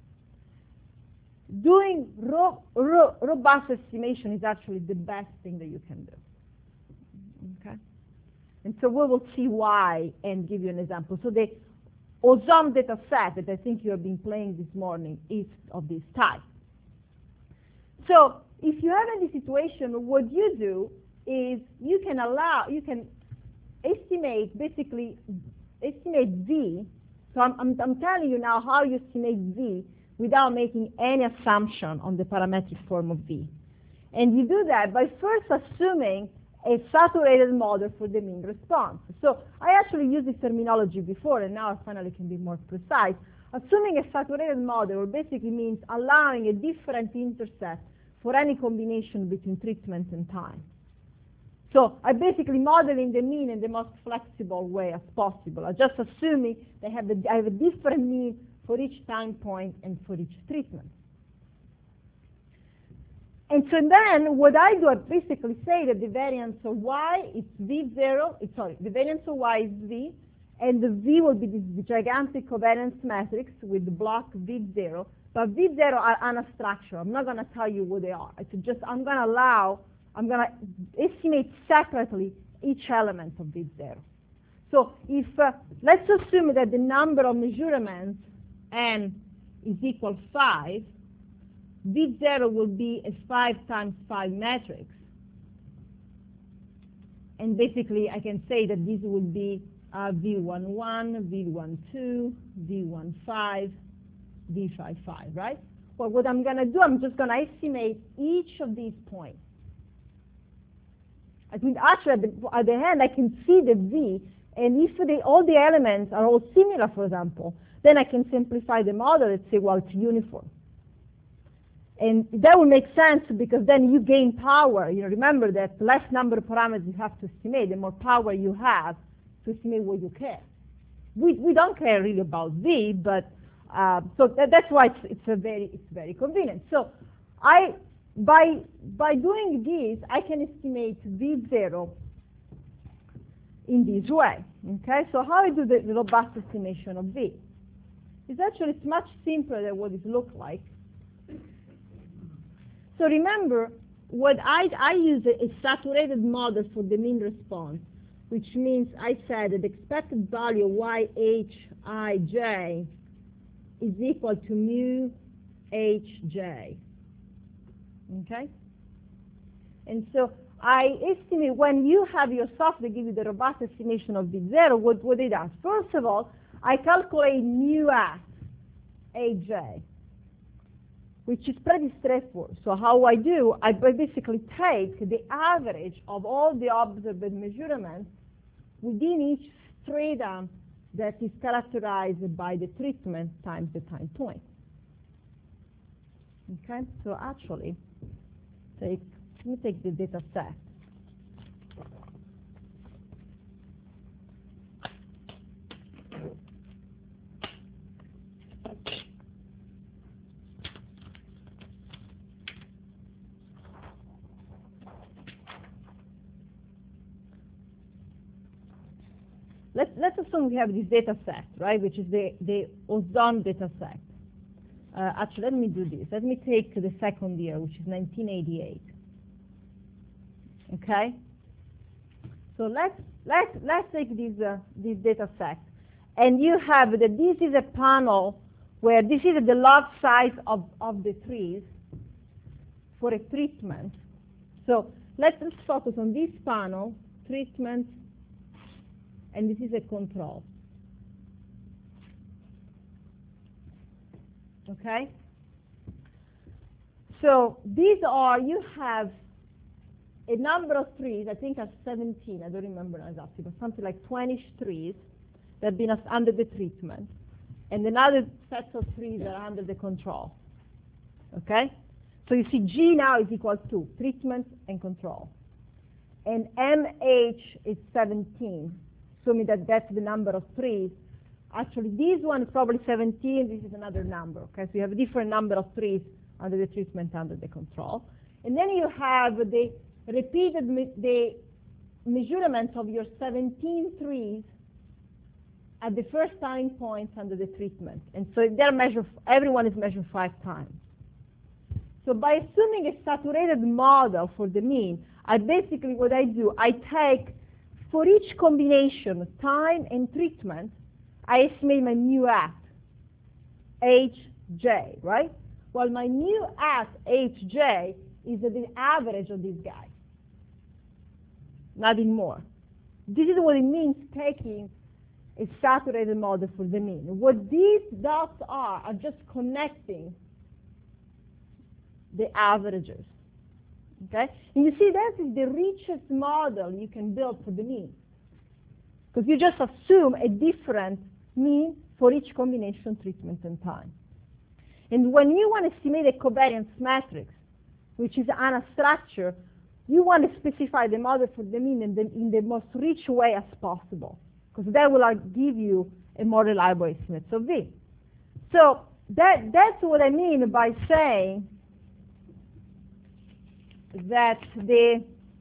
doing ro ro robust estimation is actually the best thing that you can do. Okay? And so we will see why and give you an example. So the Ozone data set that I think you have been playing this morning is of this type. So if you have any situation, what you do is you can allow, you can estimate, basically estimate V. So I'm, I'm, I'm telling you now how you estimate V without making any assumption on the parametric form of V. And you do that by first assuming a saturated model for the mean response. So I actually used this terminology before, and now I finally can be more precise. Assuming a saturated model basically means allowing a different intercept for any combination between treatment and time. So I basically modeling the mean in the most flexible way as possible. I'm just assuming they have the, I have a different mean for each time point and for each treatment. And so then what I do, I basically say that the variance of y is v zero, it's, sorry, the variance of y is v, and the v will be this gigantic covariance matrix with the block v zero. But v zero are unstructured. I'm not going to tell you what they are. It's just, I'm going to allow, I'm going to estimate separately each element of v zero. So if, uh, let's assume that the number of measurements n is equal five, v zero will be a five times five matrix. And basically, I can say that this would be uh, v one one, v one two, v one five, v five five, right? Well, what I'm going to do, I'm just going to estimate each of these points. I mean, actually, at the, at the end, I can see the v, and if the, all the elements are all similar, for example, then I can simplify the model and say, well, it's uniform. And that will make sense because then you gain power. You know, remember that the less number of parameters you have to estimate, the more power you have to estimate what you care. We, we don't care really about v, but uh, so that, that's why it's, it's, a very, it's very convenient. So I, by, by doing this, I can estimate v zero in this way. Okay, so how I do the robust estimation of v? It's actually it's much simpler than what it looks like. So remember, what I, I use a, a saturated model for the mean response, which means I said that the expected value of y h I j is equal to mu hj. Okay? And so I estimate when you have your software give you the robust estimation of v zero, what, what it does? First of all, I calculate mu at aj, which is pretty straightforward. So how I do, I basically take the average of all the observed measurements within each strata that is characterized by the treatment times the time point. Okay, so actually, take, let me take the data set. Let's, let's assume we have this data set, right, which is the, the Ozon data set. Uh, actually, let me do this. Let me take the second year, which is nineteen eighty-eight. Okay? So let's, let's, let's take this, uh, this data set. And you have that this is a panel where this is the log size of, of the trees for a treatment. So let's just focus on this panel, treatment, and this is a control. Okay? So these are, you have a number of trees, I think are seventeen, I don't remember exactly, but something like twenty trees that have been under the treatment, and another set of trees that are under the control. Okay? So you see G now is equal to treatment and control. And M H is seventeen. Assuming that that's the number of trees. Actually, this one is probably seventeen. This is another number. Okay, so you have a different number of trees under the treatment, under the control. And then you have the repeated me the measurements of your seventeen trees at the first time points under the treatment. And so they're measured, everyone is measured five times. So by assuming a saturated model for the mean, I basically, what I do, I take for each combination, time and treatment, I estimate my mu at hj, right? Well, my mu at hj is the average of these guys, nothing more. This is what it means taking a saturated model for the mean. What these dots are are just connecting the averages. Okay? And you see that is the richest model you can build for the mean. Because you just assume a different mean for each combination, treatment, and time. And when you want to estimate a covariance matrix, which is unstructured, you want to specify the model for the mean in the, in the most rich way as possible. Because that will give you a more reliable estimate of V. So that, that's what I mean by saying that the,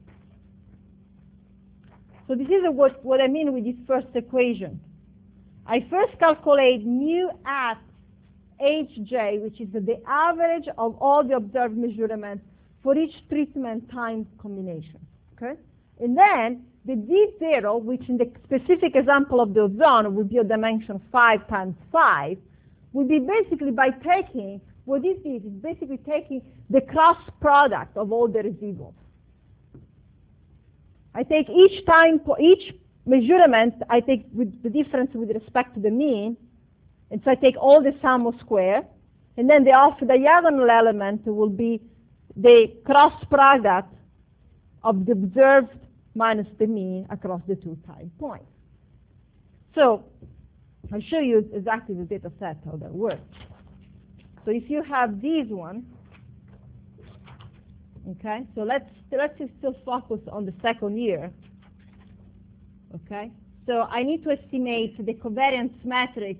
so this is what, what I mean with this first equation. I first calculate mu at Hj, which is the average of all the observed measurements for each treatment time combination. Okay? And then the d zero, which in the specific example of the ozone would be a dimension five times five, would be basically by taking, what this is, is basically taking the cross product of all the residuals. I take each time, for each measurement, I take with the difference with respect to the mean, and so I take all the sum of square, and then the off-diagonal element will be the cross product of the observed minus the mean across the two time points. So I'll show you exactly the data set, how that works. So if you have these one, okay, so let's let's just still focus on the second year. Okay, so I need to estimate the covariance matrix.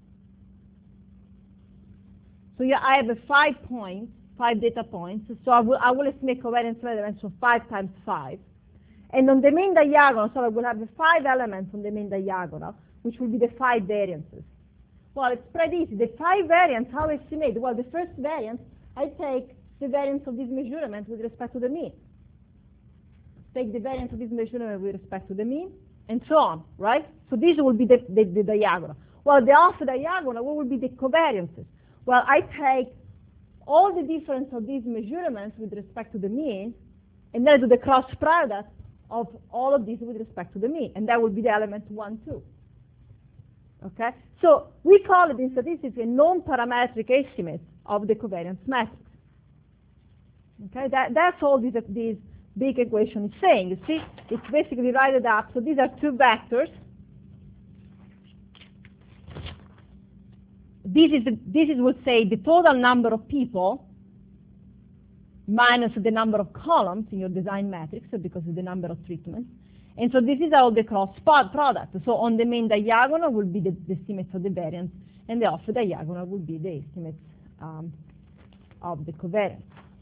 So yeah, I have a five points, five data points. So I will I will estimate covariance elements of five times five. And on the main diagonal, so I will have the five elements on the main diagonal, which will be the five variances. Well, it's pretty easy. The five variants, how I estimate? Well, the first variance, I take the variance of this measurement with respect to the mean. Take the variance of this measurement with respect to the mean, and so on, right? So this will be the, the, the diagonal. Well, the off diagonal, what will be the covariances? Well, I take all the difference of these measurements with respect to the mean, and then I do the cross product of all of these with respect to the mean, and that will be the element one, two. Okay? So we call it in statistics a non-parametric estimate of the covariance matrix. Okay? That, that's all this, this big equation is saying. You see, it's basically write it up. So these are two vectors. This is, the, this is what say the total number of people minus the number of columns in your design matrix, because of the number of treatments. And so this is all the cross product. So on the main diagonal will be the, the estimates of the variance, and the off diagonal will be the estimates um, of the covariance.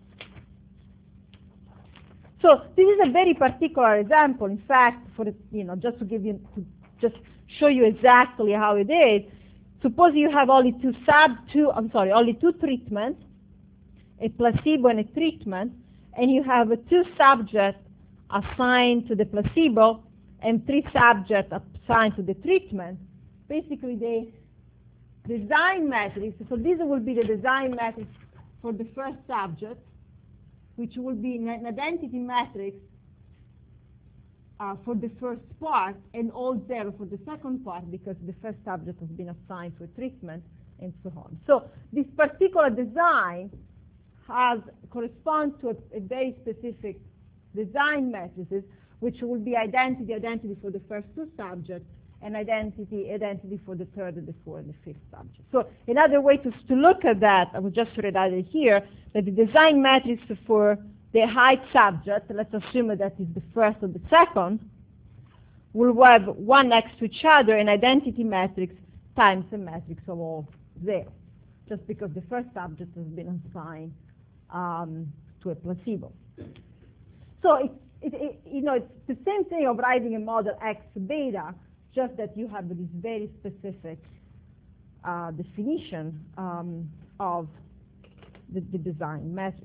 So this is a very particular example. In fact, for the, you know, just to give you, to just show you exactly how it is. Suppose you have only two sub two. I'm sorry, only two treatments, a placebo and a treatment, and you have a two subjects assigned to the placebo and three subjects assigned to the treatment. Basically, the design matrix, so this will be the design matrix for the first subject, which will be an identity matrix uh, for the first part, and all zero for the second part, because the first subject has been assigned to a treatment, and so on. So this particular design has corresponds to a, a very specific design matrices, which will be identity, identity for the first two subjects, and identity, identity for the third and the fourth and the fifth subject. So another way to, to look at that, I will just read it here, that the design matrix for the height subject, let's assume that is the first or the second, will have one next to each other, an identity matrix times a matrix of all zero, just because the first subject has been assigned um, to a placebo. So it's, it, it, you know, it's the same thing of writing a model X beta, just that you have this very specific uh, definition um, of the, the design matrix.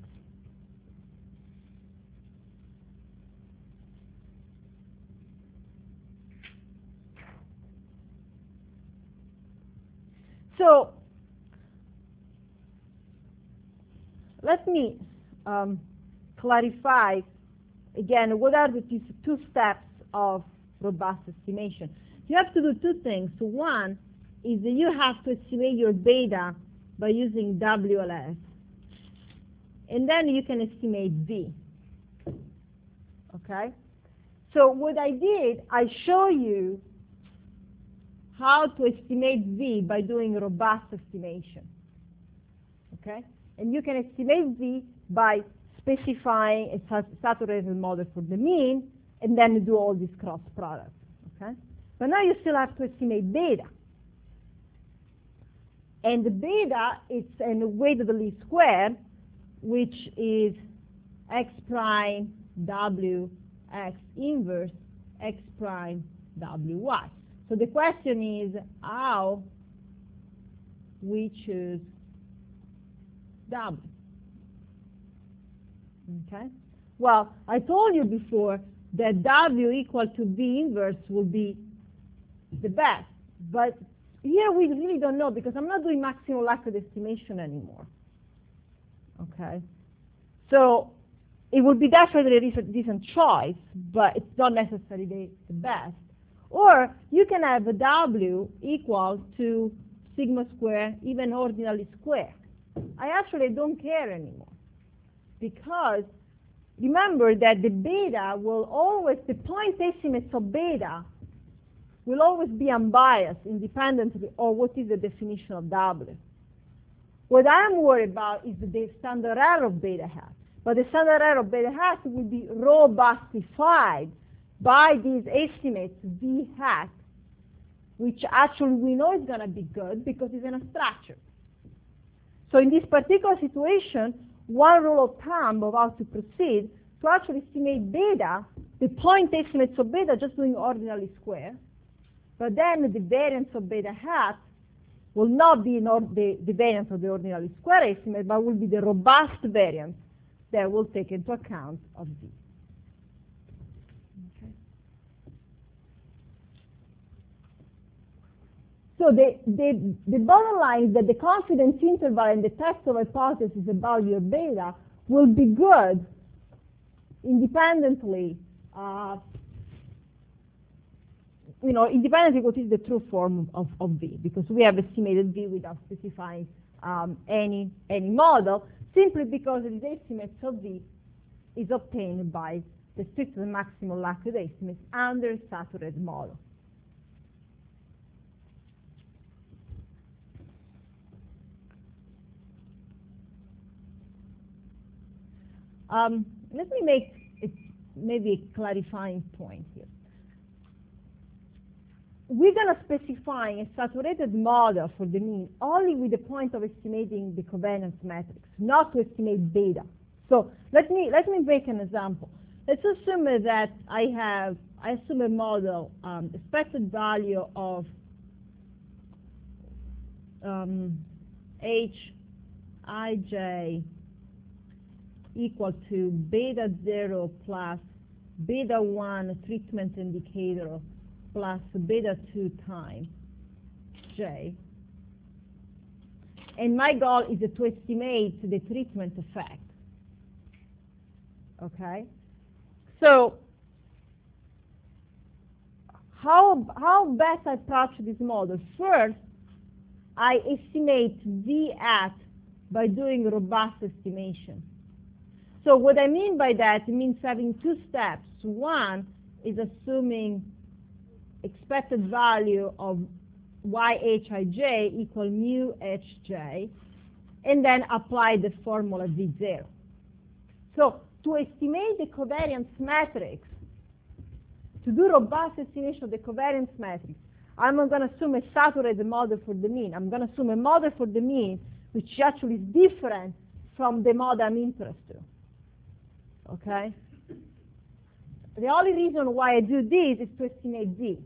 So let me um, clarify again what are the two steps of robust estimation. You have to do two things. So one is that you have to estimate your beta by using W L S, and then you can estimate V. Okay? So what I did, I show you how to estimate V by doing robust estimation. Okay? And you can estimate V by specifying a sat saturated model for the mean, and then do all these cross products. Okay? But now you still have to estimate beta. And the beta is a weight of the least square, which is x prime w x inverse x prime w y. So the question is how we choose w. Okay? Well, I told you before that w equal to v inverse will be the best, but here we really don't know because I'm not doing maximal likelihood estimation anymore. Okay? So it would be definitely a decent choice, but it's not necessarily the, the best. Or you can have a w equal to sigma square, even ordinally square. I actually don't care anymore because remember that the beta will always, the point estimates of beta will always be unbiased independently of what is the definition of w. What I'm worried about is the standard error of beta hat. But the standard error of beta hat will be robustified by these estimates v hat, which actually we know is going to be good because it's in a structure. So in this particular situation, one rule of thumb of how to proceed to actually estimate beta, the point estimates of beta just doing ordinally square, but then the variance of beta hat will not be the, the variance of the ordinally square estimate, but will be the robust variance that will take into account of v. Okay. So the, the, the bottom line is that the confidence interval and the test of hypothesis about your beta will be good independently, uh, you know, independently what is the true form of, of v, because we have estimated v without specifying um, any, any model, simply because the estimate of v is obtained by the strict and maximal likelihood estimates under a saturated model. Um, let me make it maybe a clarifying point here. We're going to specify a saturated model for the mean only with the point of estimating the covariance matrix, not to estimate beta. So let me let me make an example. Let's assume that I have I assume a model um, expected value of um, h ij equal to beta zero plus beta one treatment indicator plus beta two times j. And my goal is to estimate the treatment effect. Okay? So how, how best I approach this model? First, I estimate v at by doing robust estimation. So what I mean by that, it means having two steps. One is assuming expected value of yhij equal mu hj, and then apply the formula v zero. So to estimate the covariance matrix, to do robust estimation of the covariance matrix, I'm going to assume a saturated model for the mean. I'm going to assume a model for the mean which actually is different from the model I'm interested in. Okay? The only reason why I do this is to estimate z.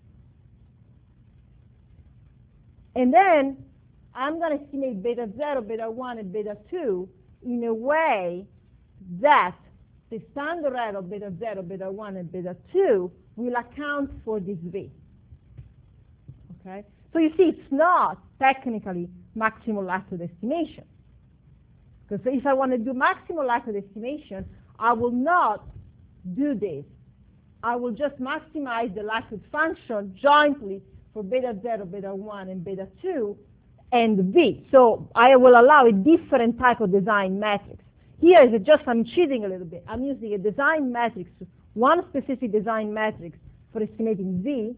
And then I'm going to estimate beta zero, beta one, and beta two in a way that the standard error of beta zero, beta one, and beta two will account for this v. Okay? So you see, it's not technically maximal likelihood estimation. Because if I want to do maximal likelihood estimation, I will not do this. I will just maximize the likelihood function jointly for beta zero, beta one, and beta two, and v. So I will allow a different type of design matrix. Here is just, I'm cheating a little bit. I'm using a design matrix, one specific design matrix for estimating v,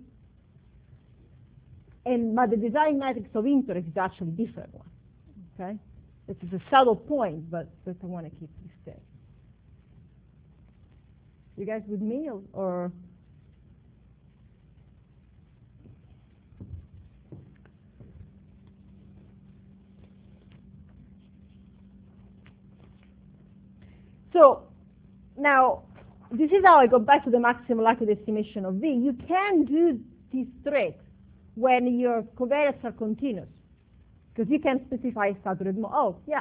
and but the design matrix of interest is actually a different one. Okay? This is a subtle point, but, but I want to keep this there. You guys with me, or, or? So now, this is how I go back to the maximum likelihood estimation of V. You can do this trick when your covariates are continuous, because you can specify a saturated mode. Oh, yeah.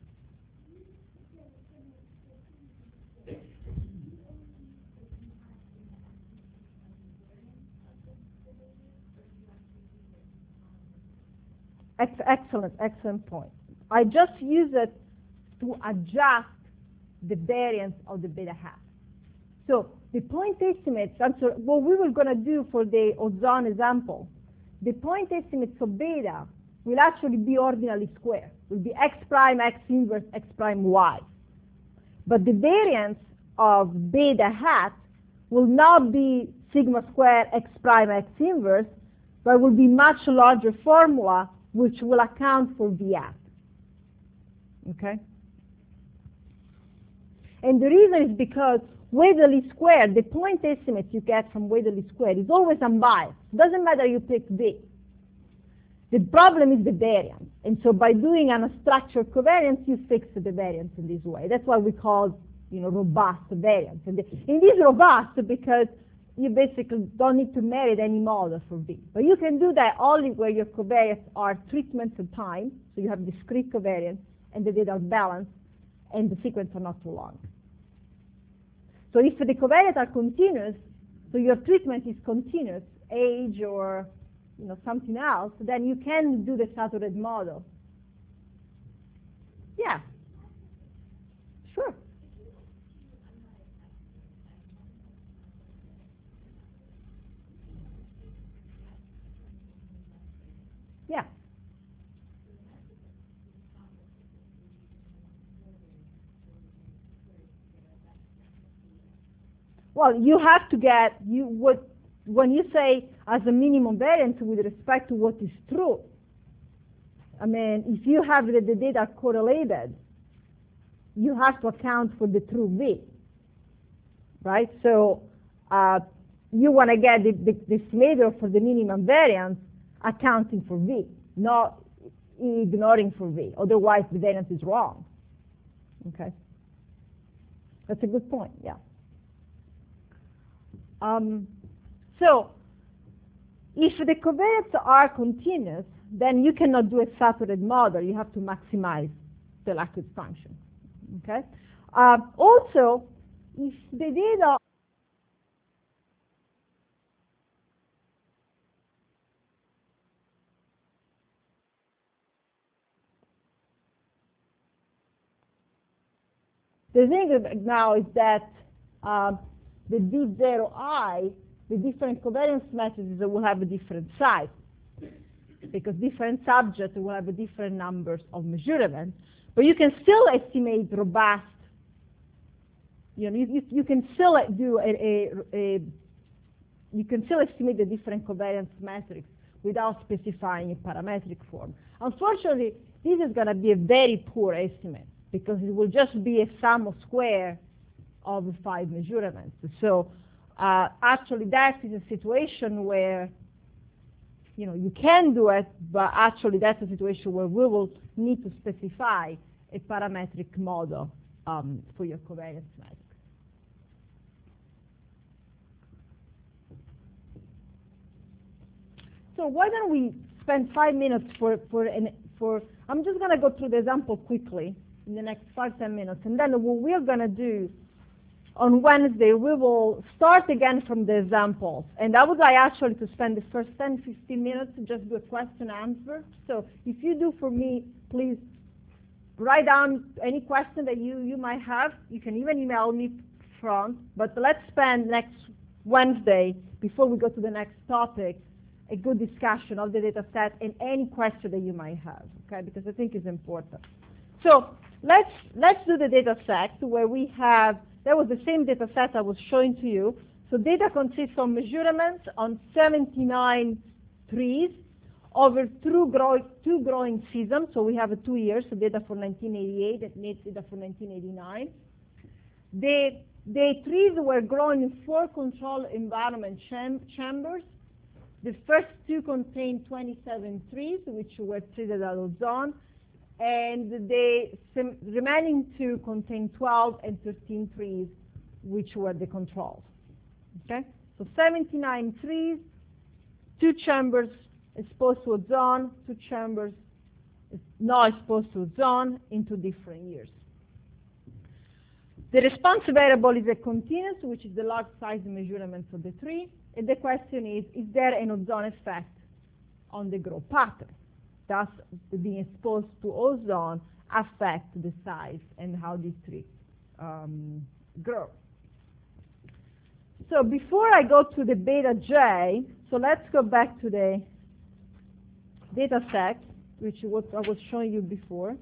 Ex excellent, excellent point. I just use it to adjust the variance of the beta hat. So the point estimates, so what we were going to do for the ozone example, the point estimates of beta will actually be ordinally squared. It will be x prime, x inverse, x prime, y. But the variance of beta hat will not be sigma squared x prime, x inverse, but will be much larger formula which will account for V hat. Okay? And the reason is because Waverly squared, the point estimate you get from Waverly squared is always unbiased. It doesn't matter you pick V. The problem is the variance. And so by doing an unstructured covariance, you fix the variance in this way. That's why we call, you know, robust variance. And it is robust because you basically don't need to merit any model for V. But you can do that only where your covariates are treatments of time, so you have discrete covariance, and the data are balanced, and the sequence are not too long. So if the covariates are continuous, so your treatment is continuous, age or you know something else, then you can do the saturated model. Yeah. Sure. Yeah. Well, you have to get, you would, when you say as a minimum variance with respect to what is true, I mean, if you have the, the data correlated, you have to account for the true V, right? So uh, you want to get the, the, the estimator for the minimum variance accounting for V, not ignoring for V. Otherwise, the variance is wrong. Okay? That's a good point, yeah. Um, so if the covariates are continuous, then you cannot do a saturated model. You have to maximize the likelihood function. Okay? Uh, also, if the data the thing now is that uh, the D zero I, the different covariance matrices will have a different size, because different subjects will have different numbers of measurements. But you can still estimate robust. You know, you, you, you can still do a, a, a you can still estimate the different covariance metrics without specifying a parametric form. Unfortunately, this is going to be a very poor estimate because it will just be a sum of square of the five measurements. So uh, actually, that is a situation where you know you can do it, but actually that's a situation where we will need to specify a parametric model um, for your covariance matrix. So why don't we spend five minutes for for an for? I'm just going to go through the example quickly in the next five ten minutes, and then what we're going to do on Wednesday, we will start again from the examples. And I would like actually to spend the first ten fifteen minutes to just do a question answer. So if you do for me, please write down any question that you, you might have. You can even email me from. But let's spend next Wednesday, before we go to the next topic, a good discussion of the data set and any question that you might have, okay? Because I think it's important. So let's, let's do the data set where we have, that was the same data set I was showing to you. So data consists of measurements on seventy-nine trees over two, grow, two growing seasons. So we have a two years, so data for nineteen eighty-eight and data for nineteen eighty-nine. The, the trees were grown in four control environment cham chambers. The first two contained twenty-seven trees, which were treated at ozone. And the remaining two contain twelve and thirteen trees, which were the controls. Okay? So seventy-nine trees, two chambers exposed to ozone, two chambers not exposed to ozone in two different years. The response variable is a continuous, which is the log size measurement of the tree. And the question is, is there an ozone effect on the growth pattern? Does being exposed to ozone affect the size and how this tree um, grows? So before I go to the beta J, so let's go back to the data set, which was I was showing you before.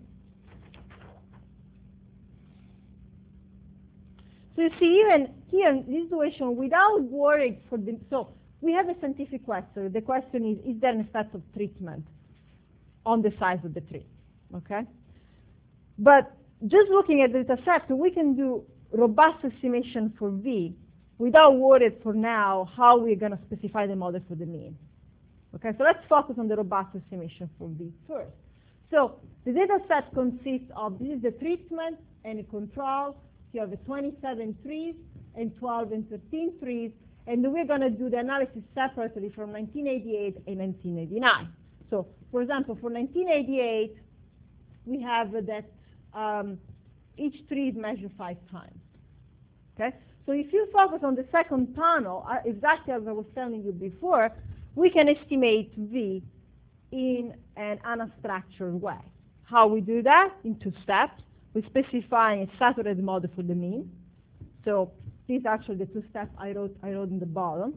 So you see, even here in this situation, without worrying for the, so we have a scientific question. The question is, is there an effect of treatment on the size of the tree? Okay? But just looking at the data set, we can do robust estimation for V without worrying for now how we're going to specify the model for the mean. Okay, so let's focus on the robust estimation for V first. So the data set consists of, this is the treatment and a control. You have twenty-seven trees and twelve and thirteen trees, and we're going to do the analysis separately from nineteen eighty-eight and nineteen eighty-nine. So, for example, for nineteen eighty-eight, we have that um, each tree is measured five times. Okay? So if you focus on the second panel, uh, exactly as I was telling you before, we can estimate V in an unstructured way. How we do that? In two steps. We specify a saturated model for the mean. So these are actually the two steps I wrote, I wrote in the bottom.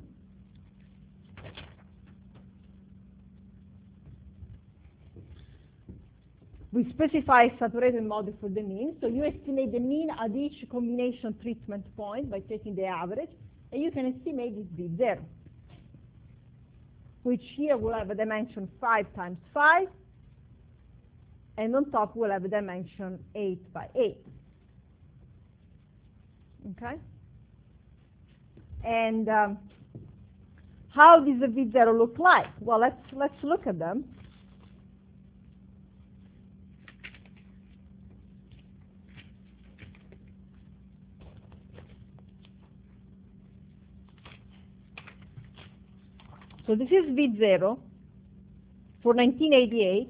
We specify a saturated model for the mean. So you estimate the mean at each combination treatment point by taking the average, and you can estimate this V zero, which here will have a dimension five times five, and on top we'll have a dimension eight by eight. Okay? And um, how does the V zero look like? Well, let's, let's look at them. So this is V zero for nineteen eighty-eight.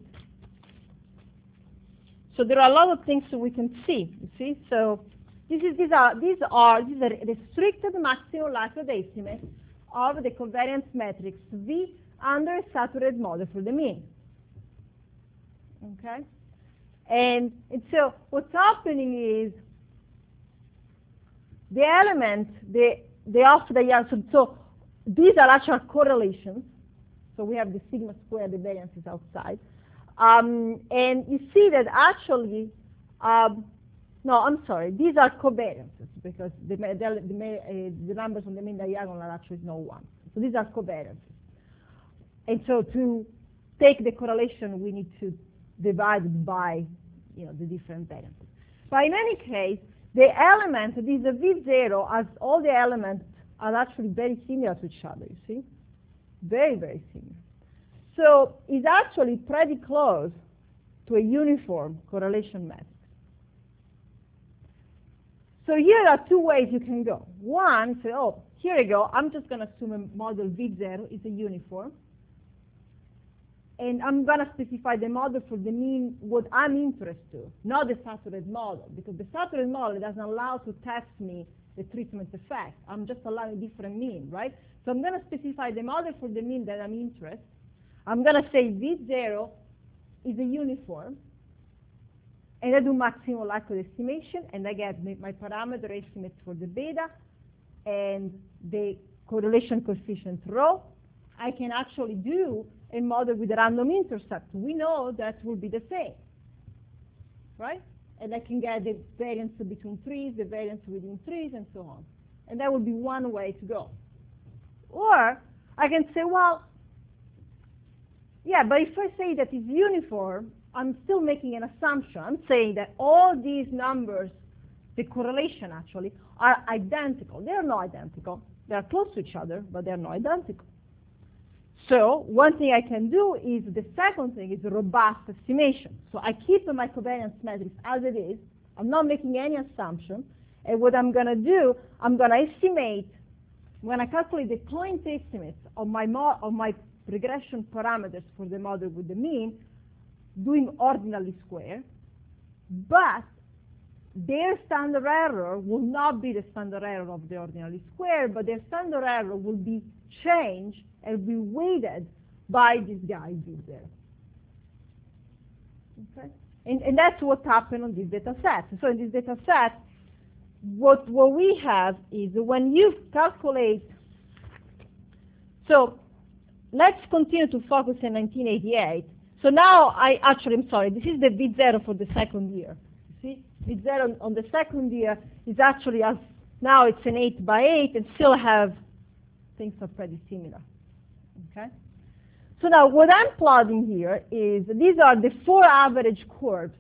So there are a lot of things that we can see. You see, so this is these are these are these are restricted maximum likelihood estimates of the covariance matrix V under a saturated model for the mean. Okay, and and so what's happening is the element the the off the year so, so these are actual correlations. So we have the sigma squared, the variance is outside. Um, and you see that actually, um, no, I'm sorry, these are covariances because the, the, the, uh, the numbers on the main diagonal are actually no one. So these are covariances. And so to take the correlation, we need to divide it by, you know, the different variances. But in any case, the element, this is V zero, as all the elements are actually very similar to each other, you see? Very, very similar. So it's actually pretty close to a uniform correlation matrix. So here are two ways you can go. One, say, oh, here you go. I'm just going to assume a model V zero is a uniform. And I'm going to specify the model for the mean, what I'm interested to, not the saturated model, because the saturated model doesn't allow to test me the treatment effect. I'm just allowing different mean, right? So I'm going to specify the model for the mean that I'm interested. I'm going to say V zero is a uniform, and I do maximum likelihood estimation, and I get my parameter estimates for the beta and the correlation coefficient rho. I can actually do a model with a random intercept. We know that will be the same, right? And I can get the variance between trees, the variance within trees, and so on. And that would be one way to go. Or I can say, well, yeah, but if I say that it's uniform, I'm still making an assumption. I'm saying that all these numbers, the correlation actually, are identical. They're not identical. They're close to each other, but they're not identical. So one thing I can do is, the second thing is robust estimation. So I keep my covariance matrix as it is. I'm not making any assumption. And what I'm going to do, I'm going to estimate, when I calculate the point estimates of my, mo of my regression parameters for the model with the mean, doing ordinally square, but their standard error will not be the standard error of the ordinally square, but their standard error will be changed and be weighted by this guy B zero. Okay? And, and that's what happened on this data set. So in this data set, what, what we have is when you calculate, so let's continue to focus on nineteen eighty-eight. So now I actually, I'm sorry, this is the V zero for the second year. You see? V zero on the second year is actually, as now it's an eight by eight and still have, things are pretty similar. Okay? So now what I'm plotting here is, these are the four average curves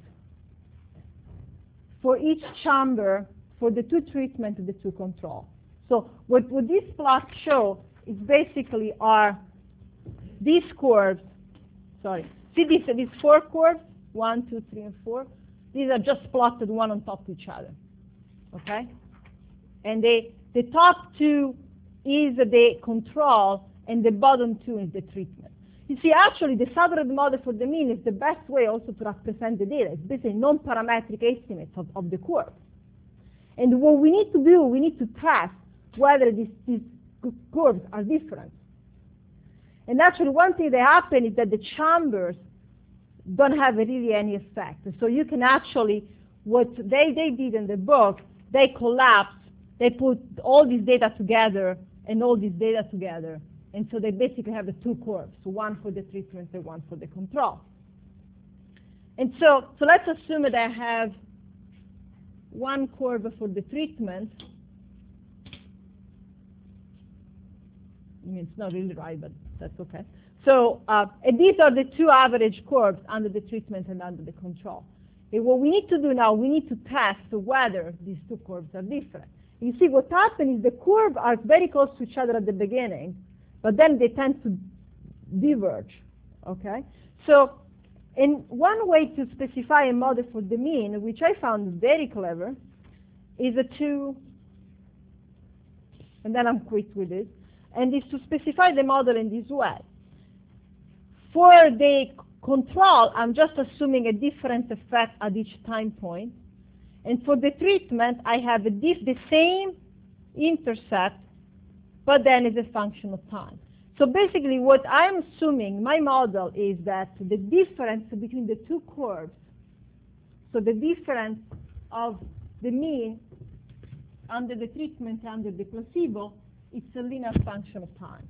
for each chamber for the two treatment and the two control. So what, what these plots show is basically are these curves, sorry, see these, these four curves, one, two, three, and four? These are just plotted one on top of each other, okay? And they, the top two is the control, and the bottom two is the treatment. You see, actually, the standard model for the mean is the best way also to represent the data. It's basically non-parametric estimates of, of the curve. And what we need to do, we need to test whether these, these curves are different. And actually, one thing that happens is that the chambers don't have really any effect. So you can actually, what they, they did in the book, they collapsed, they put all this data together and all this data together. And so they basically have the two curves, one for the treatment and one for the control. And so, so let's assume that I have one curve for the treatment. I mean, it's not really right, but that's okay. So uh, and these are the two average curves under the treatment and under the control. And what we need to do now, we need to test whether these two curves are different. You see, what happens is the curves are very close to each other at the beginning, but then they tend to diverge, okay? So in one way to specify a model for the mean, which I found very clever, is a to, and then I'm quit with it, and is to specify the model in this way. For the control, I'm just assuming a different effect at each time point. And for the treatment, I have a diff the same intercept, but then it's a function of time. So basically what I'm assuming, my model is that the difference between the two curves, so the difference of the mean under the treatment and under the placebo, it's a linear function of time.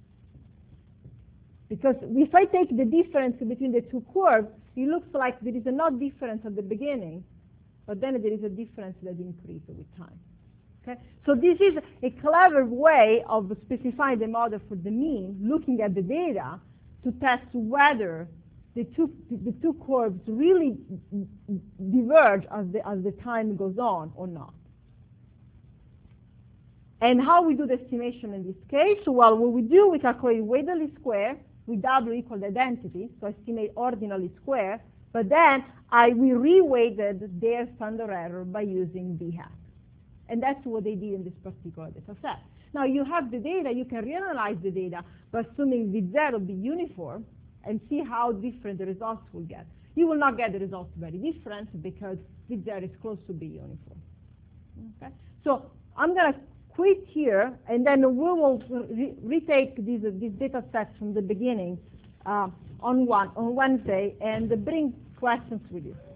Because if I take the difference between the two curves, it looks like there is a not difference at the beginning, but then there is a difference that increases with time. Okay? So this is a clever way of specifying the model for the mean, looking at the data to test whether the two, the two curves really diverge as the, as the time goes on or not. And how we do the estimation in this case? Well, what we do, we calculate weighted square with W equal the identity, so estimate ordinally square, but then I we reweighted their standard error by using B hat. And that's what they did in this particular data set. Now you have the data, you can reanalyze the data by assuming V zero be uniform and see how different the results will get. You will not get the results very different because V zero is close to be uniform. Okay? So I'm going to quit here, and then we will re retake these, uh, these data sets from the beginning uh, on, one, on Wednesday and bring questions with you.